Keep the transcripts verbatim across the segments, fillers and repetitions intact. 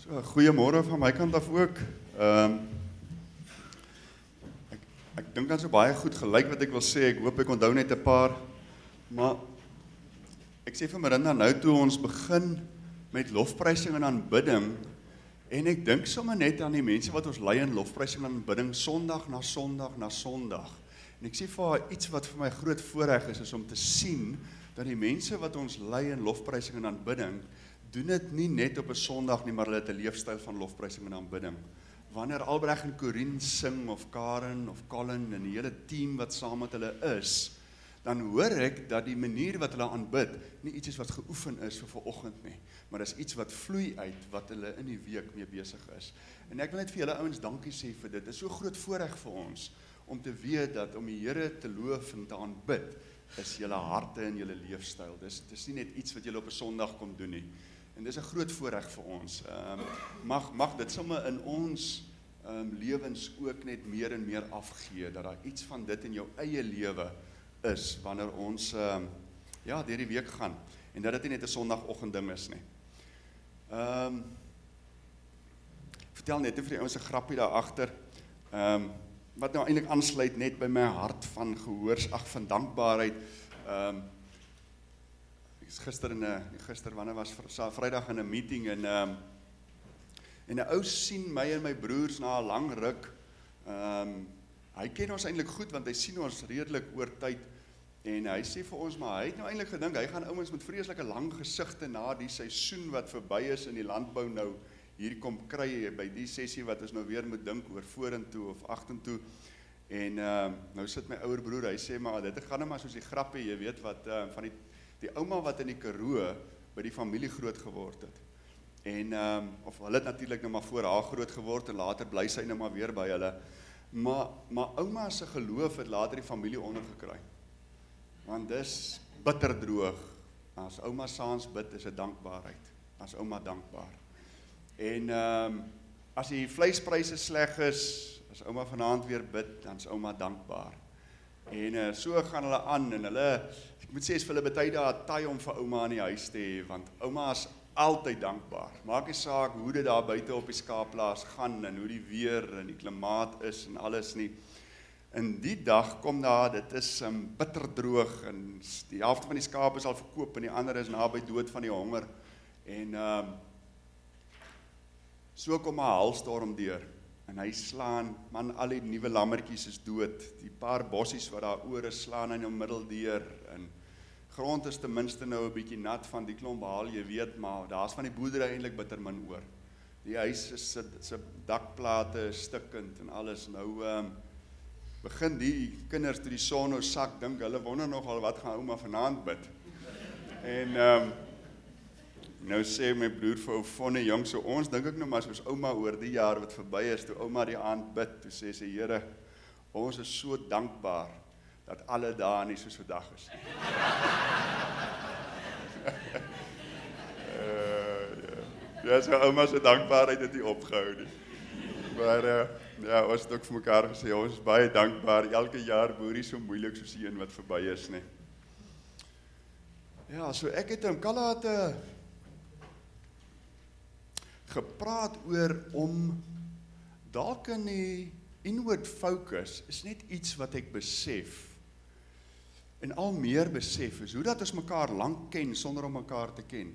So, goeiemôre van my kant af ook. Um, ek ek dink dan so baie goed gelyk wat ek wil sê. Ek hoop ek onthou net 'n paar. Maar ek sê vir Marinda nou toe ons begin met lofprysing en aanbidding, en ek dink sommer net aan die mense wat ons lei in lofprysing en aanbidding Sondag na Sondag na Sondag. En ek sê vir haar iets wat vir my groot voorreg is, is om te sien dat die mense wat ons lei in lofprysing en aanbidding doen dit nie net op 'n Sondag nie, maar hulle het 'n leefstyl van lofprysing en aanbidding. Wanneer Albrecht en Corine sing, of Karen, of Colin, en die hele team wat saam met hulle is, dan hoor ek dat die manier wat hulle aanbid, nie iets is wat geoefen is vir vanoggend nie, maar dis iets wat vloei uit, wat hulle in die week mee besig is. En ek wil net vir julle ouens dankie sê vir dit. Dit is so groot voorreg vir ons, om te weet dat om die Here te loof en te aanbid, is julle harte en julle leefstyl. Dis, dis nie net iets wat julle op 'n Sondag kom doen nie. En dis 'n groot voorreg vir ons. Um, mag, mag dit sommer in ons um, lewens ook net meer en meer afgee, dat daar iets van dit in jou eie lewe is, wanneer ons um, ja, deur die week gaan, en dat dit nie net 'n Sondagoggend ding is nie. Um, vertel net vir die ouens 'n grappie daar agter, um, wat nou eintlik aansluit net by my hart van gehoors, ag van dankbaarheid. Um, gister in 'n gister wanneer was Vrydag in 'n meeting en um, en 'n ou sien my en my broers na 'n lang ruk. Um, hy ken ons eintlik goed want hy sien ons redelik oor tyd en hy sê vir ons, maar hy het nou eintlik gedink hy gaan ouens met vreeslike lang gesigte na die seisoen wat verby is in die landbou nou hier kom kry by die sessie wat ons nou weer moet dink oor vorentoe of agtertoe. En um, nou sit my ouer broer, hy sê maar dit gaan nou maar soos die grappie, jy weet wat um, van die die ouma wat in die Karoo by die familie groot geword het. En, um, of hulle het natuurlik nou maar voor haar groot geword, en later bly sy nou maar weer by hulle. Maar, maar ouma se geloof het later die familie ondergekry. Want dis bitterdroog. As ouma saans bid, is dit dankbaarheid. As ouma dankbaar. En, um, as die vleispryse sleg is, as ouma vanaand weer bid, dan is ouma dankbaar. En uh, so gaan hulle aan, en hulle, ek moet sê, is vir hulle baie dae taai om vir ouma in die huis te hê, want ouma is altyd dankbaar. Maak nie saak hoe dit daar buite op die skaapplaas gaan, en hoe die weer en die klimaat is, en alles nie. En die dag kom daar, dit is um, bitterdroog, en die helfte van die skaap is al verkoop, en die ander is naby dood van die honger. En um, so kom 'n hailstorm deur. En hy slaan, man, al die nuwe lammetjies is dood, die paar bossies wat daar oor is, slaan hy nou middeldeur, en grond is ten minste nou 'n bietjie nat van die klomp haal, jy weet, maar daar's van die boerdery eintlik bitter min oor. Die huis is sy dakplate is stikkend en alles, nou um, begin die kinders toe die son nou sak, dink hulle wonder nogal wat gaan ouma vanaand bid. En um, nou sê my broer vir ou Vonne, jong, so ons dink ek nou maar soos ouma oor die jaar wat verby is, toe ouma die aand bid, toe sê sy, Here, ons is so dankbaar, dat alle dae nie soos vandag is. uh, ja, so ouma se dankbaarheid het nie opgehou nie. Maar uh, ja, ons het ook vir mekaar gesê, ons is baie dankbaar, elke jaar boer nie so moeilik soos die een wat verby is nie. Ja, so ek het hom, Kalla het uh, gepraat oor om dalk in die inward focus is net iets wat ek besef en al meer besef is, hoe dat ons mekaar lank ken sonder om mekaar te ken.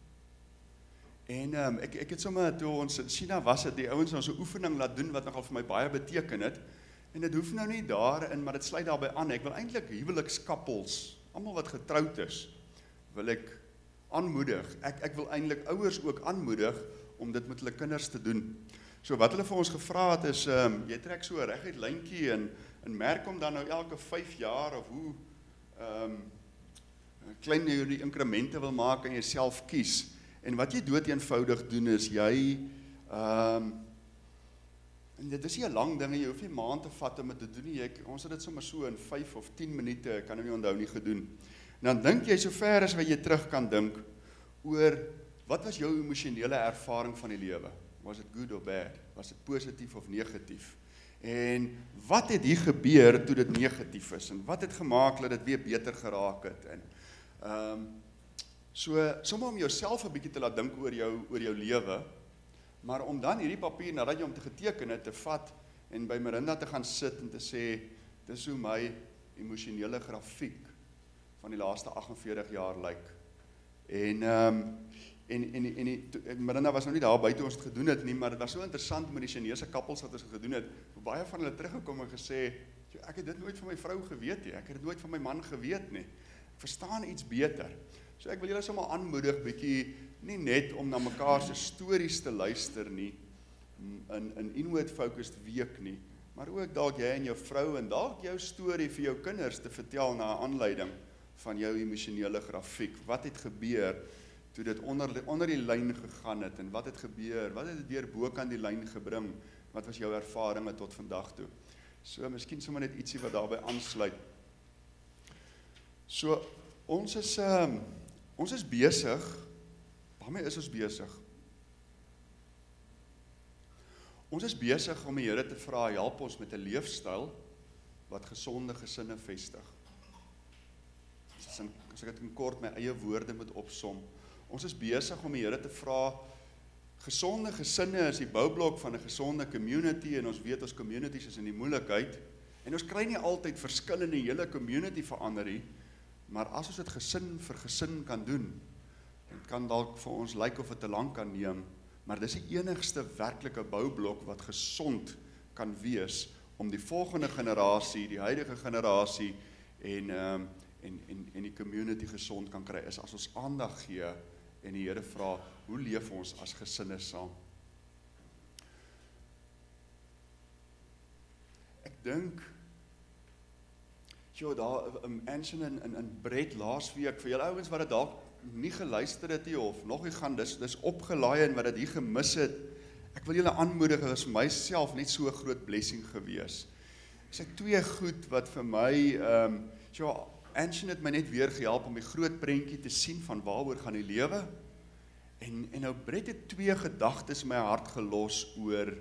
En um, ek, ek het sommer, toe ons in China was het, die ouens ons 'n oefening laat doen, wat nogal vir my baie beteken het, en dit hoef nou nie daarin, maar dit sluit daarbey aan, ek wil eintlik huwelikskappels, almal wat getroud is, wil ek aanmoedig, ek, ek wil eintlik ouers ook aanmoedig, om dit met hulle kinders te doen. So wat hulle vir ons gevra het is, um, jy trek so 'n reguit lyntjie en, en merk hom dan nou elke vyf jaar of hoe um, klein jy die inkremente wil maak en jouself kies. En wat jy dood eenvoudig doen is, jy, um, en dit is nie 'n lang ding, jy hoef nie maand te vat om dit te doen nie, jy, ons het dit sommer so in vyf of tien minute, ek kan nou nie onthou nie gedoen. En dan dink jy so ver as wat jy terug kan dink, oor, wat was jou emosionele ervaring van die lewe? Was it good or bad? Was it positief of negatief? En wat het hier gebeur toe dit negatief is? En wat het gemaak dat dit weer beter geraak het? En, um, so, sommer om jouself 'n bietjie te laat dink oor jou, oor jou lewe, Maar om dan hierdie papier, nadat jy hom te geteken het, te vat en by Marinda te gaan sit en te sê, dis hoe my emosionele grafiek van die laaste agt en veertig jaar lyk. En, um, en, en, en, die, en Marinda was nou nie daar by toe ons het gedoen het nie, maar dit was so interessant met die Chinese kappels wat ons het gedoen het, hoe baie van hulle teruggekom en gesê, ek het dit nooit van my vrou geweet nie, ek het dit nooit van my man geweet nie, ek verstaan iets beter. So ek wil julle sommer aanmoedig, bietjie, nie net om na mekaar se stories te luister nie, in, in inward-focused week nie, maar ook dalk jy en jou vrou, en dalk jou storie vir jou kinders te vertel na aanleiding van jou emosionele grafiek. Wat het gebeur toe dit onder, onder die lyn gegaan het, en wat het gebeur, wat het dit deur bokant die lyn gebring, wat was jou ervaringe tot vandag toe? So, miskien sommer net ietsie wat daarbey aansluit. So, ons is, um, ons is besig, waarmee is ons besig? Ons is besig om die Here te vra, help ons met 'n leefstyl wat gesonde gesinne vestig. As, in, as ek dit in kort my eie woorde moet opsom, ons is besig om die Here te vra, gesonde gesinne is die boublok van 'n gesonde community, en ons weet ons communities is in die moeilikheid, en ons kry nie altyd verskil in die hele community verander nie, maar as ons dit gesin vir gesin kan doen, dit kan dalk vir ons lyk of dit te lank kan neem, maar dis die enigste werklike boublok wat gesond kan wees, om die volgende generasie, die huidige generasie, en, um, en, en, en die community gesond kan kry, is as ons aandag gee, en die Here vra, hoe leef ons as gesinne saam? Ek dink, jo, daar, um, Anson en, en, en Brett laasweek, vir julle ouens wat het dalk nie geluister het nie, of nog nie gaan, dis, dis opgelaai en wat het hier gemis het, ek wil julle aanmoedig, is vir myself net so 'n groot blessing gewees. Ek sê twee goed wat vir my, um, jo, Anson het my net weer gehelp om die groot prentjie te sien van waaroor gaan die lewe, en, en nou Brett het twee gedagtes in my hart gelos oor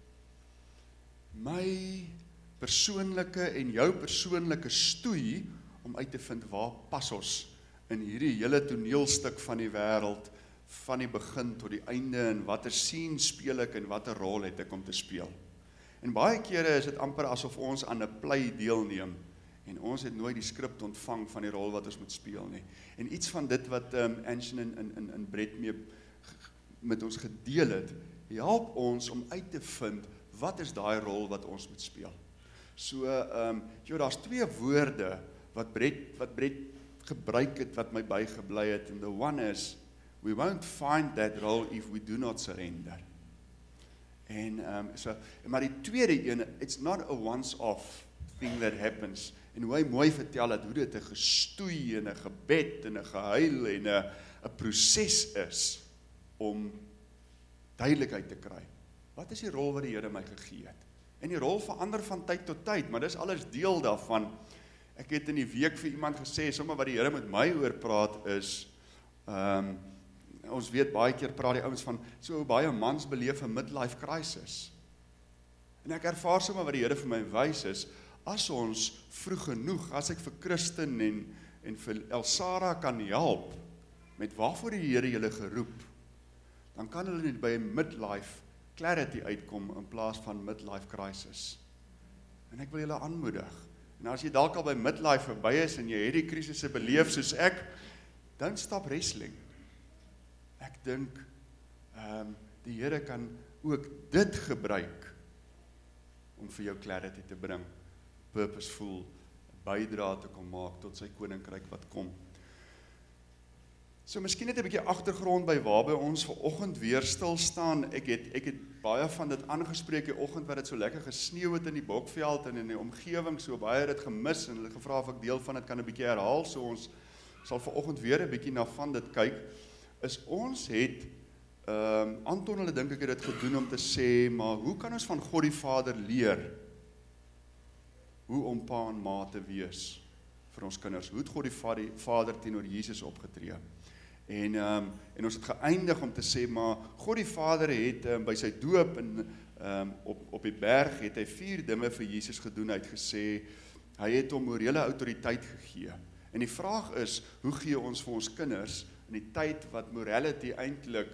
my persoonlike en jou persoonlike stoei, om uit te vind waar pas ons in hierdie hele toneelstuk van die wêreld, van die begin tot die einde, en watter scene speel ek, en watter rol het ek om te speel. En baie kere is dit amper asof ons aan 'n play deelneem, en ons het nooit die skrip ontvang van die rol wat ons moet speel nie. En iets van dit wat um, Anson en, en, en Brett mee met ons gedeel het, help ons om uit te vind, wat is daai rol wat ons moet speel. So, um, jo, daar's twee woorde, wat Brett, wat Brett gebruik het, wat my bygebly het, and the one is, we won't find that role if we do not surrender. En, um, so, maar die tweede ene, it's not a once-off thing that happens, en hoe hy mooi vertel het, hoe dit 'n gestoei, en 'n gebed, en 'n gehuil, en 'n 'n proses is, om duidelikheid te kry. Wat is die rol wat die Here my gegee het? En die rol verander van tyd tot tyd, maar dis alles deel daarvan. Ek het in die week vir iemand gesê, sommer wat die Here met my oor praat is, um, ons weet baie keer praat die ouens van, so baie mans beleef 'n midlife crisis. En ek ervaar sommer wat die Here vir my wys is, as ons vroeg genoeg, as ek vir Christen en, en vir Elsara kan help, met waarvoor die Here julle geroep, dan kan hulle net by 'n midlife clarity uitkom, in plaas van midlife crisis. En ek wil julle aanmoedig, en as jy dalk al by midlife verby is, en jy het die krisisse beleef soos ek, don't stop wrestling. Ek dink, um, die Here kan ook dit gebruik, om vir jou clarity te bring, purposeful, bydra te kom maak, tot sy koninkryk wat kom. So, miskien net 'n bietjie agtergrond by waarby ons vanoggend weer stil staan. Ek het, ek het baie van dit aangespreek die oggend wat dit so lekker gesneeu het in die Bokveld en in die omgewing, so baie het dit gemis, en hulle gevra of ek deel van dit kan 'n bietjie herhaal, so ons sal vanoggend weer 'n bietjie na van dit kyk, is ons het, um, Anton hulle dink ek het dit gedoen om te sê, maar hoe kan ons van God die Vader leer, hoe om pa en ma te wees vir ons kinders? Hoe het God die Vader teenoor Jesus opgetree? En, um, en ons het geëindig om te sê, maar God die Vader het um, by sy doop en, um, op, op die berg het hy vier dinge vir Jesus gedoen. Hy het gesê, hy het hom morele autoriteit gegee. En die vraag is, hoe gee ons vir ons kinders in die tyd wat morality eintlik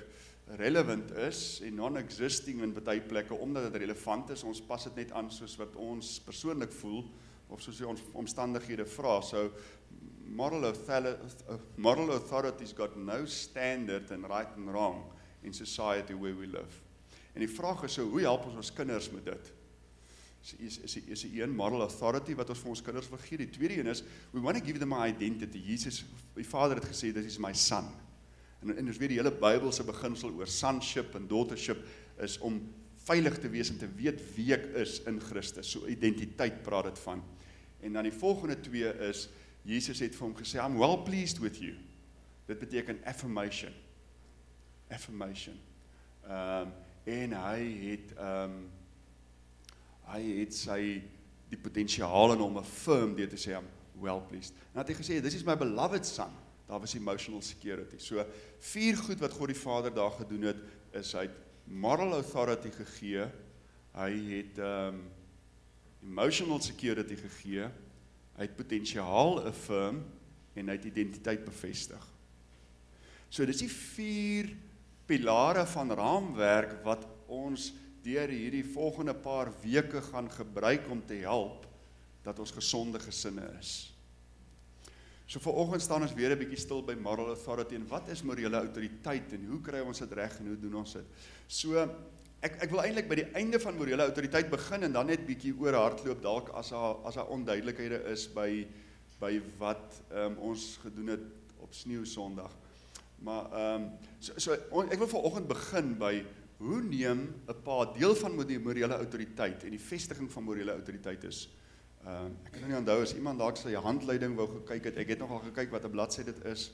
relevant is en non-existing in baie plekke, omdat dit relevant is, ons pas dit net aan soos wat ons persoonlik voel, of soos ons omstandighede vra. So, moral, author moral authority's got no standard in right and wrong in society where we live. En die vraag is so, hoe help ons ons kinders met dit? Is, is, is die een moral authority wat ons vir ons kinders wil gee? Die tweede een is, we want to give them an identity. Jesus, die Vader het gesê, dit is my son. En, en ons weet die hele Bybelse beginsel oor sonship en daughtership is om veilig te wees en te weet wie ek is in Christus. So identiteit praat dit van. En dan die volgende twee is, Jesus het vir hom gesê, I'm well pleased with you. Dit beteken affirmation. Affirmation. Um, en hy het, um, hy het sy, die potensiaal in hom affirm, deur te sê, I'm well pleased. En het hy gesê, this is my beloved son. Daar was emotional security. So, vier goed wat God die Vader daar gedoen het, is hy het moral authority gegee, hy het um, emotional security gegee, hy het potensiaal affirm, en hy het identiteit bevestig. So, dit is die vier pilare van raamwerk, wat ons deur hierdie volgende paar weke gaan gebruik om te help, dat ons gesonde gesinne is. So vanoggend staan ons weer 'n bietjie stil by moral authority, en wat is morele autoriteit, en hoe kry ons dit reg, en hoe doen ons dit? So, ek, ek wil eintlik by die einde van morele autoriteit begin, en dan net bietjie oor hardloop, dalk as daar as daar onduidelikhede is by, by wat um, ons gedoen het op Sneeu Sondag. Maar, um, so, so, on, ek wil vanoggend begin by, hoe neem 'n pa deel van die morele autoriteit, en die vestiging van morele autoriteit is, Um, ek kan nie onthou, as iemand dalk sy handleiding wou gekyk het, ek het nogal gekyk wat 'n bladsy dit is.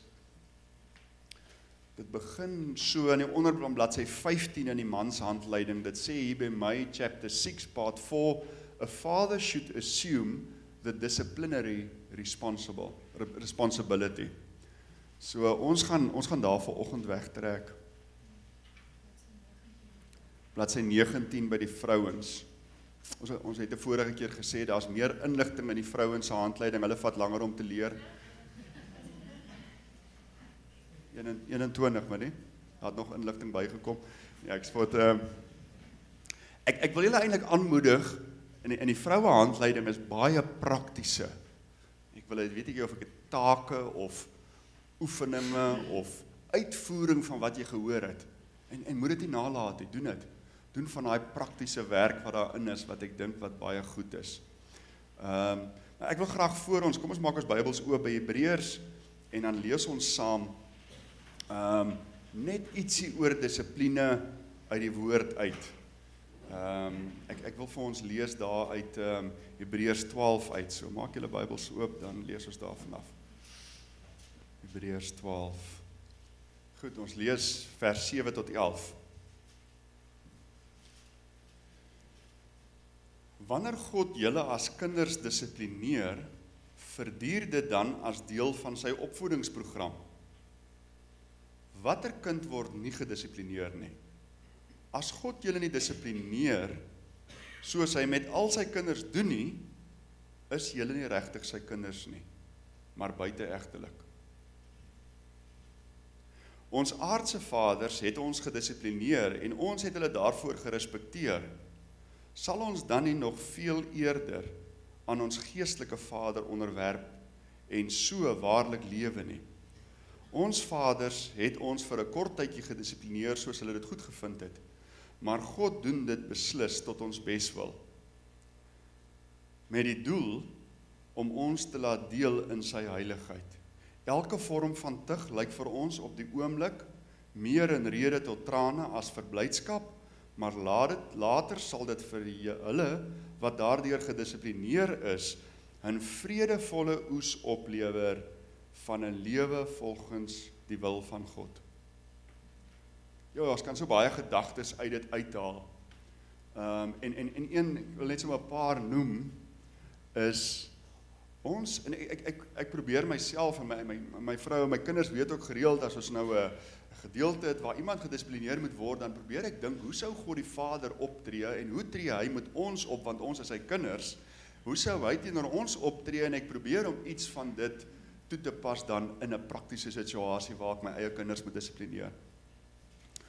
Dit begin so in die onderplan bladsy vyftien in die mans handleiding, dit sê hier by my chapter six part four, a father should assume the disciplinary responsible, responsibility. So ons gaan, ons gaan daar vanoggend wegtrek. Bladsy negentien by die vrouens. Ons, ons het 'n vorige keer gesê, daar is meer inligting in die vrouens se handleiding, hulle vat langer om te leer. eenentwintig, maar nie? Daar het nog inligting bygekom. Ja, ek spot, uh, ek, ek wil julle eintlik aanmoedig, in die, in die vroue handleiding is baie praktiese. Ek wil, weet ek of ek het take, of oefeninge, of uitvoering van wat jy gehoor het. En, en moet dit nie nalaat, doen dit. Doen van die praktiese werk wat daarin is, wat ek dink wat baie goed is. Um, nou ek wil graag voor ons, kom ons maak ons Bybels oop by Hebreërs, en dan lees ons saam, um, net ietsie oor dissipline uit die woord uit. Um, ek, ek wil vir ons lees daar uit um, Hebreërs twaalf uit, so maak julle Bybels oop, dan lees ons daar vanaf. Hebreërs twaalf. Goed, ons lees vers sewe tot elf. Wanneer God julle as kinders dissiplineer, verduur dit dan as deel van sy opvoedingsprogram. Watter kind word nie gedissiplineer nie? As God julle nie dissiplineer, soos hy met al sy kinders doen nie, is julle nie regtig sy kinders nie, maar buiteegtelik. Ons aardse vaders het ons gedissiplineer, en ons het hulle daarvoor gerespekteer. Sal ons dan nie nog veel eerder aan ons geestelike Vader onderwerp en so waarlik lewe nie? Ons vaders het ons vir 'n kort tydjie gedissiplineer soos hulle dit goed gevind het, maar God doen dit beslis tot ons beswil, met die doel om ons te laat deel in sy heiligheid. Elke vorm van tug lyk vir ons op die oomblik meer in rede tot trane as vir blydskap, maar later sal dit vir hulle wat daardeur gedissiplineer is, 'n vredevolle oes oplewer van 'n lewe volgens die wil van God. Ja, ons kan so baie gedagtes uit dit uithaal. Um, en, en, en een, ek wil net so 'n paar noem, is ons, en ek, ek, ek probeer myself, en my, my, my vrou en my kinders weet ook gereeld, as ons nou 'n gedeelte het waar iemand gedisciplineer moet word, dan probeer ek dink, hoe sou God die Vader optree, en hoe tree hy met ons op, want ons is sy kinders, hoe sou hy teenoor ons optree, en ek probeer om iets van dit toe te pas dan in 'n praktiese situasie waar ek my eie kinders moet dissiplineer.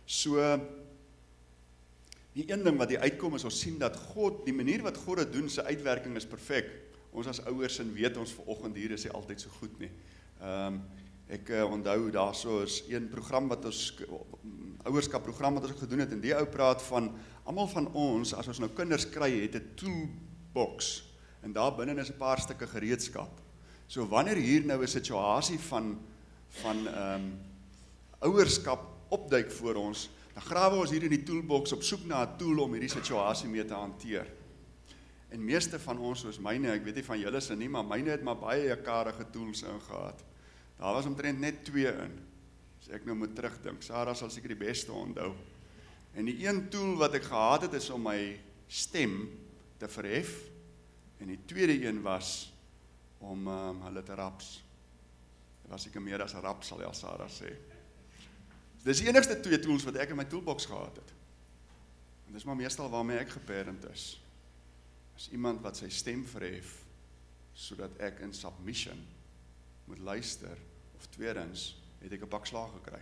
So, die een ding wat die uitkom is, ons sien dat God, die manier wat God dit doen, sy uitwerking is perfek. Ons as ouers en weet ons vanoggend hier is hy altyd so goed nie. Um, ek uh, onthou, daar so is een program wat ons, ouerskap program wat ons ook gedoen het, en die ou praat van, almal van ons, as ons nou kinders kry, het 'n toolbox, en daar binne is 'n paar stukke gereedskap. So wanneer hier nou 'n situasie van, van um, ouerskap opduik voor ons, dan grawe ons hier in die toolbox op soek na 'n tool om hierdie situasie mee te hanteer. En meeste van ons, soos myne, ek weet nie van julle se nie, maar myne het maar baie jakkarige tools ingehad. Daar was omtrent net twee in. As ek nou moet terugdink, Sarah sal seker die beste onthou. En die een tool wat ek gehad het, is om my stem te verhef, en die tweede een was om um, hulle te raps. Dit was seker meer as 'n rap, sal jy Sarah sê. Dis die enigste twee tools wat ek in my toolbox gehad het. En dis maar meestal waarmee ek geparent is. Is iemand wat sy stem verhef, sodat ek in submission moet luister, of tweedens, het ek 'n pak slaag gekry.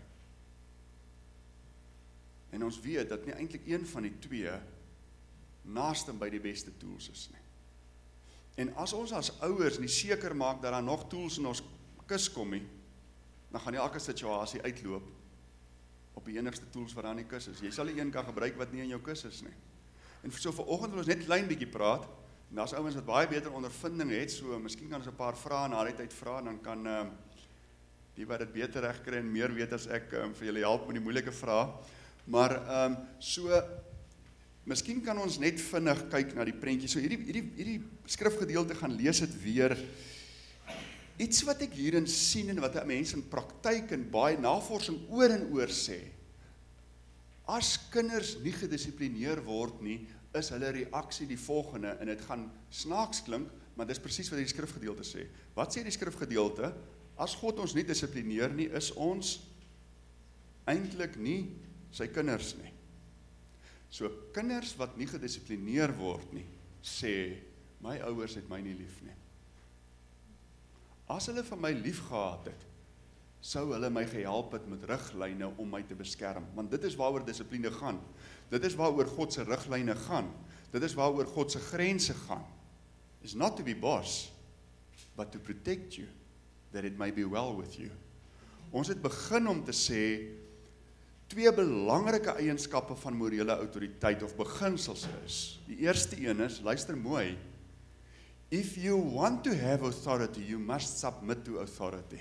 En ons weet dat nie eintlik een van die twee naaste by die beste tools is nie. En as ons as ouers nie seker maak dat daar nog tools in ons kus kom nie, dan gaan nie elke situasie uitloop op die enigste tools wat daar in die kus is. Jy sal die een kan gebruik wat nie in jou kus is nie. En so vanoggend wil ons net klein bietjie praat, en daar's ouens wat baie beter ondervinding het, so miskien kan ons 'n paar vrae na die tyd vra, en dan kan uh, die wat dit beter reg kry en meer weet as ek, um, vir julle help met die moeilike vrae. Maar um, so, miskien kan ons net vinnig kyk na die prentjie. So hierdie, hierdie, hierdie skrifgedeelte gaan lees het weer. Iets wat ek hierin sien en wat mense in praktyk en baie navorsing oor en oor sê. As kinders nie gedissiplineer word nie, is hulle reaksie die volgende, en dit gaan snaaks klink, maar dis presies wat die skrifgedeelte sê. Wat sê die skrifgedeelte? As God ons nie dissiplineer nie, is ons eintlik nie sy kinders nie. So kinders wat nie gedissiplineer word nie, sê, my ouers het my nie lief nie. As hulle vir my lief gehad het, sou hulle my gehelp het met riglyne om my te beskerm, want dit is waaroor dissipline gaan. Dit is waaroor God se riglyne gaan. Dit is waaroor God se grense gaan. It's not to be boss, but to protect you, that it may be well with you. Ons het begin om te sê, twee belangrike eienskappe van morele autoriteit of beginsels is. Die eerste een is, luister mooi, if you want to have authority, you must submit to authority.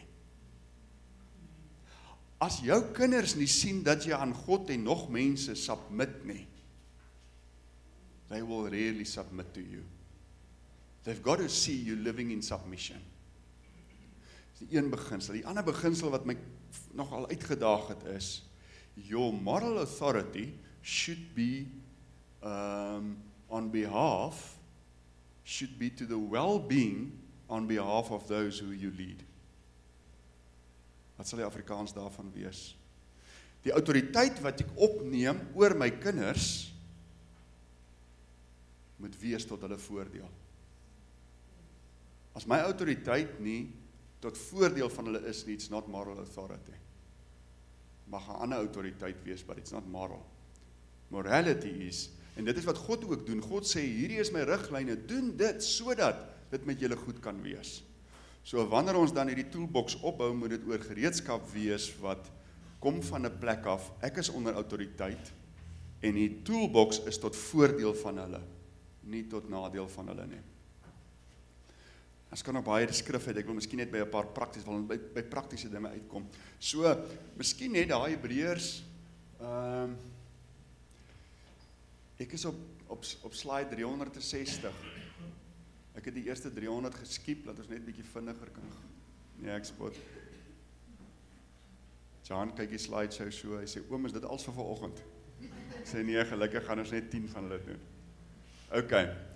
As jou kinders nie sien dat jy aan God en nog mense submit nie, they will rarely submit to you. They've got to see you living in submission. Dis die een beginsel. Die ander beginsel wat my nogal uitgedaag het is, your moral authority should be um, on behalf, should be to the well-being on behalf of those who you lead. Wat sal die Afrikaans daarvan wees? Die autoriteit wat ek opneem oor my kinders, moet wees tot hulle voordeel. As my autoriteit nie tot voordeel van hulle is nie, it's not moral authority. Mag 'n ander autoriteit wees, but it's not moral. Morality is, en dit is wat God ook doen, God sê, hierdie is my riglyne, doen dit, sodat dit met julle goed kan wees. So wanneer ons dan hierdie toolbox opbou, moet dit oor gereedskap wees, wat kom van 'n plek af, ek is onder autoriteit, en die toolbox is tot voordeel van hulle, nie tot nadeel van hulle nie. Ons kan nog baie die skrif uit, ek wil miskien net by 'n paar prakties, wil by, by praktiese dinge uitkom. So, miskien net daai Hebreërs, um, ek is op, op, op slide driehonderdsestig, ek het die eerste driehonderd geskiep, laat ons net bietjie vinniger kan, nee ek spot. John kyk die slideshow so, hy sê, oom, is dit als vir vanoggend? Ek sê, nee, gelukkig gaan ons net tien van hulle doen. Ok,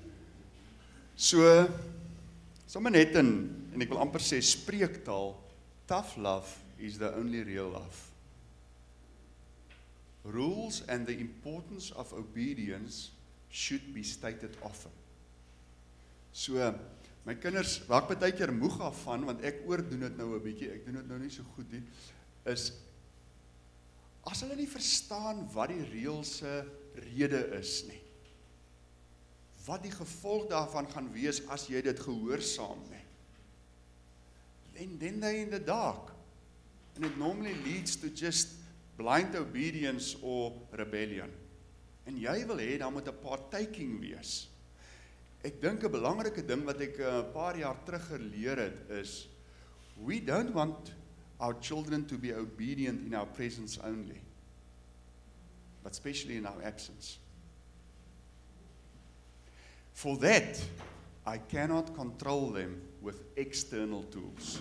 so, sommer net in, en ek wil amper sê, spreektaal, tough love is the only real love. Rules and the importance of obedience should be stated often. So, my kinders, waar ek baie keer moeg af van, want ek oordoen dit nou 'n bietjie, ek doen dit nou nie so goed nie, is, as hulle nie verstaan wat die reëlse rede is nie, wat die gevolg daarvan gaan wees as jy dit gehoorsaam nie, then, then they're in the dark. And it normally leads to just blind obedience or rebellion. En jy wil hê, dan moet 'n partaking wees. Ek dink 'n belangrike ding wat ek 'n paar jaar terug geleer het, is, we don't want our children to be obedient in our presence only, but especially in our absence. For that, I cannot control them with external tools.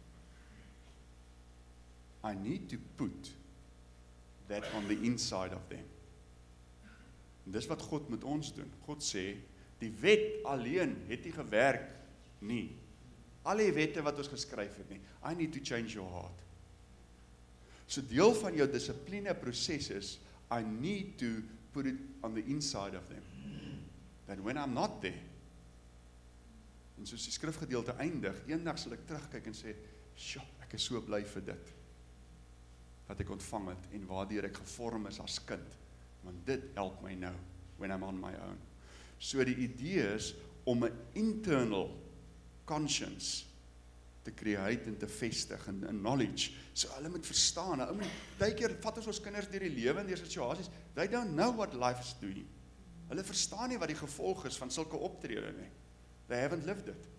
I need to put that on the inside of them. En dis wat God met ons doen. God sê, die wet alleen het nie gewerk nie. Al die wette wat ons geskryf het nie. I need to change your heart. So deel van jou dissipline proses is, I need to put it on the inside of them. That when I'm not there, en soos die skrifgedeelte eindig, eendag sal ek terugkyk en sê, sjoe, ek is so bly vir dit, wat ek ontvang het, en waardeur ek gevorm is as kind, want dit help my nou, when I'm on my own. So die idee is, om 'n internal conscience te create en te vestig, en, en knowledge, so hulle moet verstaan, ou moet, baie keer vat ons ons kinders deur die lewe en deur situasies, they don't know what life is doing. Hulle verstaan nie wat die gevolg is van sulke optrede nie. They haven't lived it.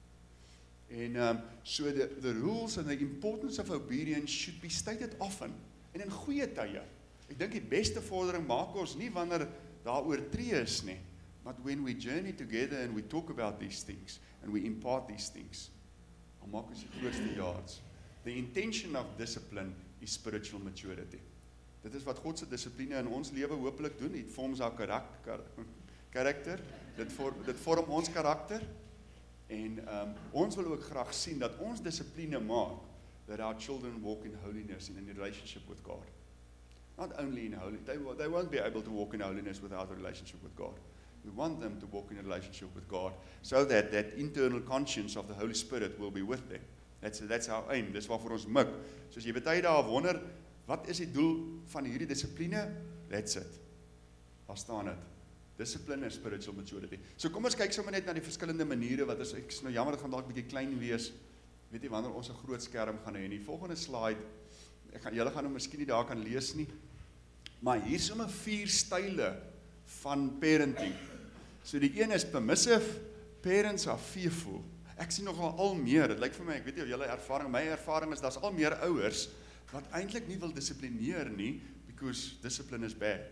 En um, so the, the rules and the importance of obedience should be stated often, en in goeie tye. Ek dink die beste vordering maak ons nie wanneer daar oortree is nie, but when we journey together and we talk about these things, and we impart these things, dan maak ons die grootste jaars. The intention of discipline is spiritual maturity. Dit is wat God se dissipline in ons lewe hopelik doen. It forms our karakter, karakter. Dit, vorm, dit vorm ons karakter. En um, ons wil ook graag sien dat ons dissipline maak, that our children walk in holiness in a relationship with God. Not only in holiness, they, they won't be able to walk in holiness without a relationship with God. We want them to walk in a relationship with God, so that that internal conscience of the Holy Spirit will be with them. That's, that's our aim, dis waarvoor ons mik. So as jy baie daar wonder, wat is die doel van hierdie dissipline? That's it. Daar staan het. Discipline and spiritual maturity. So kom ons kyk sommer net na die verskillende maniere, wat is, ek is nou jammer, dit gaan dalk bietjie klein wees, weet jy wanneer ons 'n groot skerm gaan hê, en die volgende slide, ek gaan, julle gaan nou miskien nie daar kan lees nie, maar hier is sommer vier style van parenting. So die een is permissive, parents are fearful. Ek sien nogal al meer, dit lyk vir my, ek weet nie of julle ervaring, my ervaring is, daar's al meer ouers, wat eintlik nie wil dissiplineer nie, because discipline is bad.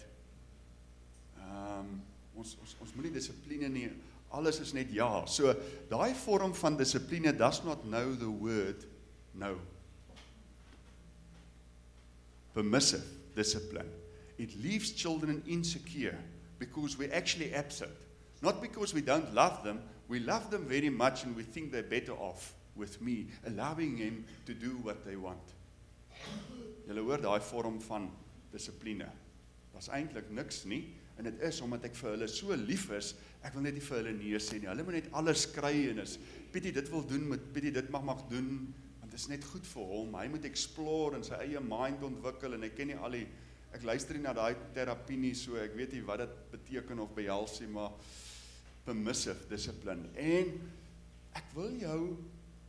Um, ons, ons, ons moet nie dissipline nie, alles is net ja. So, daai vorm van dissipline does not know the word no. Permissive discipline. It leaves children insecure, because we're actually absent. Not because we don't love them, we love them very much and we think they're better off with me, allowing them to do what they want. Julle hoor daai vorm van dissipline. Daar's eintlik niks nie, en dit is omdat ek vir hulle so lief is, ek wil net nie vir hulle nee sê nie. Hulle moet net alles kry en is, Pietie dit wil doen, met Pietie dit mag mag doen, want dit is net goed vir hom. Hy moet explore en sy eie mind ontwikkel, en ek ken nie al die, ek luister nie na daai terapie nie, so ek weet nie wat dit beteken of behels nie, maar permissive discipline. En ek wil jou,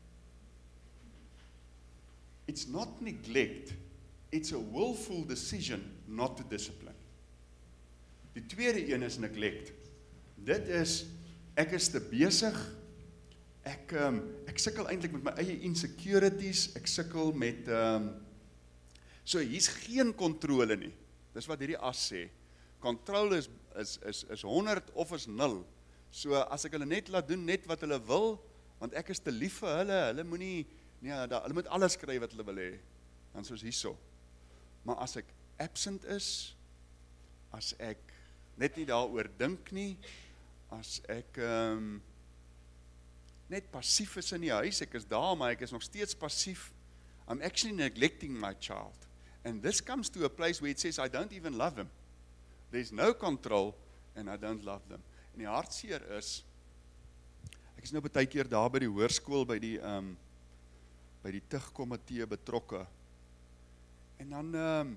it's not neglect, it's a willful decision not to discipline. Die tweede een is neglect. Dit is, ek is te besig, ek, um, ek sukkel eintlik met my eie insecurities, ek sukkel met, um, so hier's geen kontrole nie. Dis wat hierdie as sê. Control is, is, is, is honderd of is nul. So as ek hulle net laat doen, net wat hulle wil, want ek is te lief vir hulle, hulle moet nie, nee, da, hulle moet alles kry wat hulle wil hê, dan soos hierso. Maar as ek absent is, as ek net nie daaroor dink nie, as ek um, net passief is in die huis, ek is daar, maar ek is nog steeds passief, I'm actually neglecting my child. And this comes to a place where it says, I don't even love him. There's no control, and I don't love them. En die hartseer is, ek is nou baie keer daar by die hoërskool, by die, um, by die tigkomitee betrokke, en dan, um,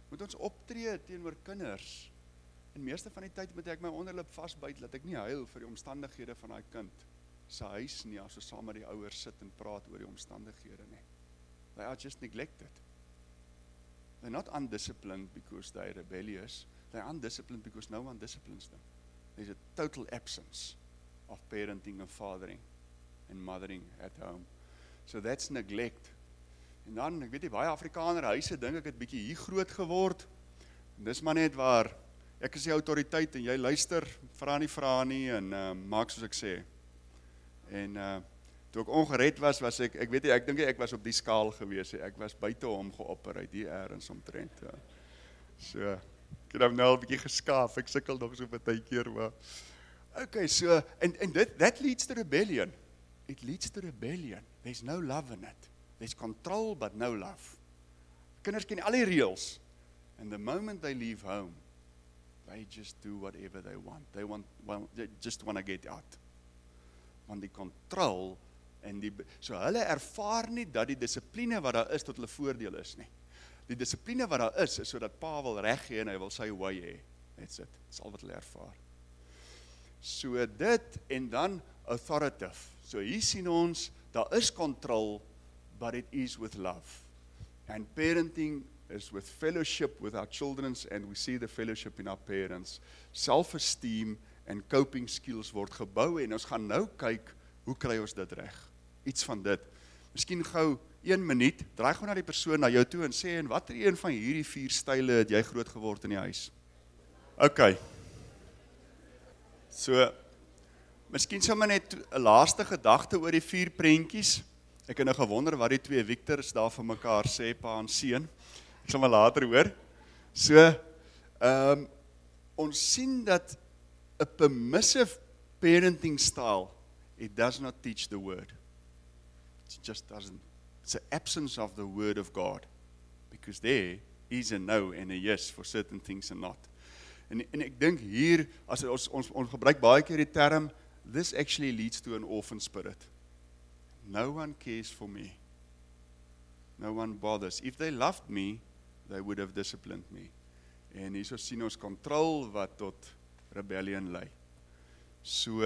moet ons optree teenoor kinders. En meeste van die tyd moet ek my onderlip vasbyt, dat ek nie huil vir die omstandighede van daai kind se huis nie, as ons saam met die ouers sit en praat oor die omstandighede nie. They are just neglected. They're not undisciplined because they're rebellious. They're undisciplined because no one disciplines them. There's a total absence of parenting and fathering and mothering at home. So that's neglect. En dan, ek weet nie, baie Afrikaner huise, dink ek het bietjie hier groot geword. En dis maar net waar, ek is die autoriteit en jy luister, vra nie, vra nie, en uh, maak soos ek sê. En uh, toe ek ongered was, was ek, ek weet nie, ek dink ek was op die skaal gewees, ek was buite hom geopereer, die ergens omtrent. Ja. So, ek het hom nou al bietjie geskaaf, ek sukkel nog so baie keer, maar... Okay, so, and, and that, that leads to rebellion. It leads to rebellion. There's no love in it. There's control, but no love. Kinders ken al die reëls. And the moment they leave home, they just do whatever they want. They want, well, they just want to get out. Want die control, en die, so hulle ervaar nie dat die dissipline wat daar is, tot hulle voordeel is nie. Die dissipline wat daar is, is so dat pa wil reg gee, en hy wil sy way hê. That's it. That's al wat hulle ervaar. So dit, en dan authoritative. So hier sien ons, daar is control, but it is with love. And parenting is with fellowship with our children, and we see the fellowship in our parents. Self-esteem en coping skills word gebou, en ons gaan nou kyk, hoe kry ons dit reg? Iets van dit. Miskien gou een minuut, draai gou na die persoon na jou toe en sê, en wat er een van hierdie vier style het jy groot geword in die huis? Ok. So, miskien sou my net 'n laaste gedagte oor die vier prentjies. Ek het nou gewonder wat die twee Victors daar vir mekaar sê, pa en seun. Ek sal maar later hoor. So, um, ons sien dat a permissive parenting style, it does not teach the word. It just doesn't. It's the absence of the word of God. Because there is a no and a yes for certain things and not. En, en ek dink hier, as ons, ons, ons gebruik baie keer die term, this actually leads to an orphan spirit. No one cares for me. No one bothers. If they loved me, they would have disciplined me. En hier so sien ons control wat tot rebellion lei. So,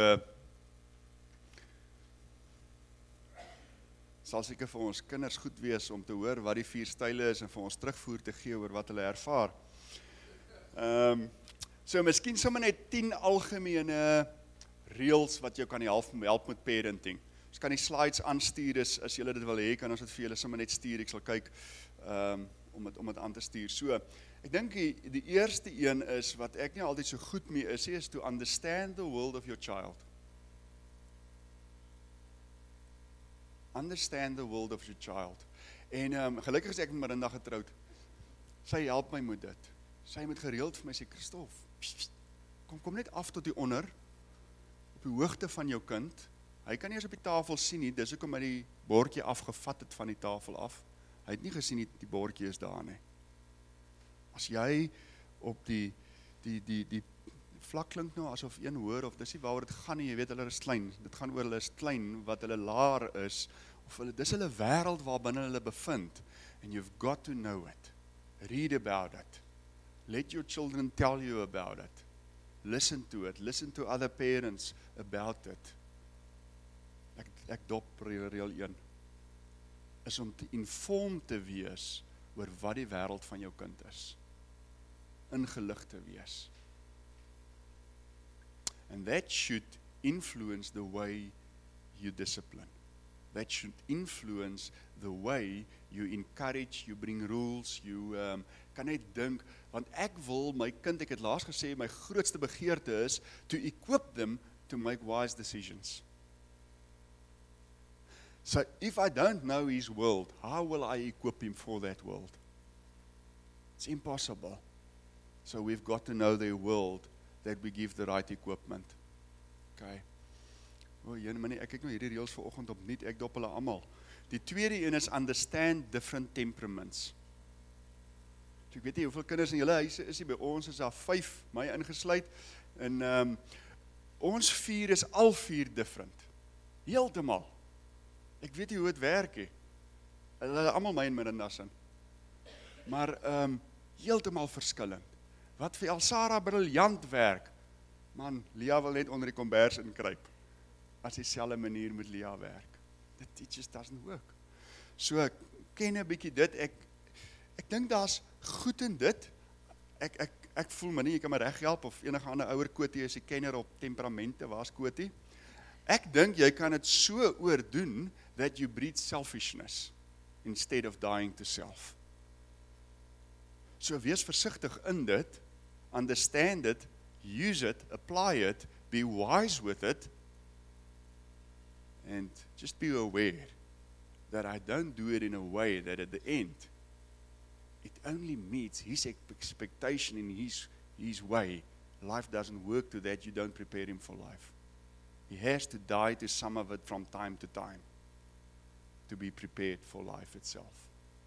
sal seker vir ons kinders goed wees om te hoor wat die vier style is en vir ons terugvoer te gee oor wat hulle ervaar. Um, so, miskien sommer net tien algemene reëls wat jou kan help, help met parenting. Ons kan die slides aanstuur, as, as julle dit wil hê, kan ons dit vir julle sommer net stuur, ek sal kyk um, om het, om het aan te stuur. So, ek dink die, die eerste een is, wat ek nie altyd so goed mee is, is to understand the world of your child. Understand the world of your child. En um, gelukkig is ek met Marinda getrouwd. Sy help my met dit. Sy moet gereeld vir my sê, Christof, kom, kom net af tot die onder, op die hoogte van jou kind. Hy kan nie eens op die tafel sien nie, dis ook om hy die bordjie afgevat het van die tafel af. Hy het nie gesien die, die bordjie is daar nie. As jy op die, die, die, die vlak klink nou asof een hoor, of dis nie waaroor dit gaan nie, jy weet hulle is klein, dit gaan oor hulle is klein, wat hulle laar is, of hulle, dis hulle wêreld waar binne hulle bevind, and you've got to know it. Read about it. Let your children tell you about it. Listen to it. Listen to other parents about it. Ek, ek dop reël een, is om te inform te wees oor wat die wêreld van jou kind is. Ingelig te wees. And that should influence the way you discipline. That should influence the way you encourage, you bring rules, you um, kan net dink, want ek wil my kind, ek het laas gesê, my grootste begeerte is, to equip them to make wise decisions. So, if I don't know his world, how will I equip him for that world? It's impossible. So, we've got to know their world, that we give the right equipment. Okay. O, jyne my nie, ek kyk nou hierdie reels vanoggend op niet, ek dop hulle almal. Die tweede een is understand different temperaments. So, ek weet nie hoeveel kinders in julle huise is, by ons is daar vyf, my ingesluit, en um, ons vier is al vier different. Heeltemal. Ek weet nie hoe het werk he. Hulle almal my en Miranda's in. Maar, um, heeltemal verskillend. Wat vir Elsara briljant werk, man, Lia wil net onder die kombers inkruip, as dieselfde manier met Lia werk. It, it just doesn't work. So, ken 'n bietjie dit, ek, ek dink daar's goed in dit, ek, ek, ek voel my nie, jy kan my reg help, of enige ander ouer Kotie is die kenner op temperamente, waar's Kotie? Ek dink jy kan dit so oordoen, that you breed selfishness, instead of dying to self. So wees versigtig in dit, understand it, use it, apply it, be wise with it, and just be aware that I don't do it in a way that at the end, it only meets his expectation in his, his way. Life doesn't work to that, you don't prepare him for life. He has to die to some of it from time to time, to be prepared for life itself.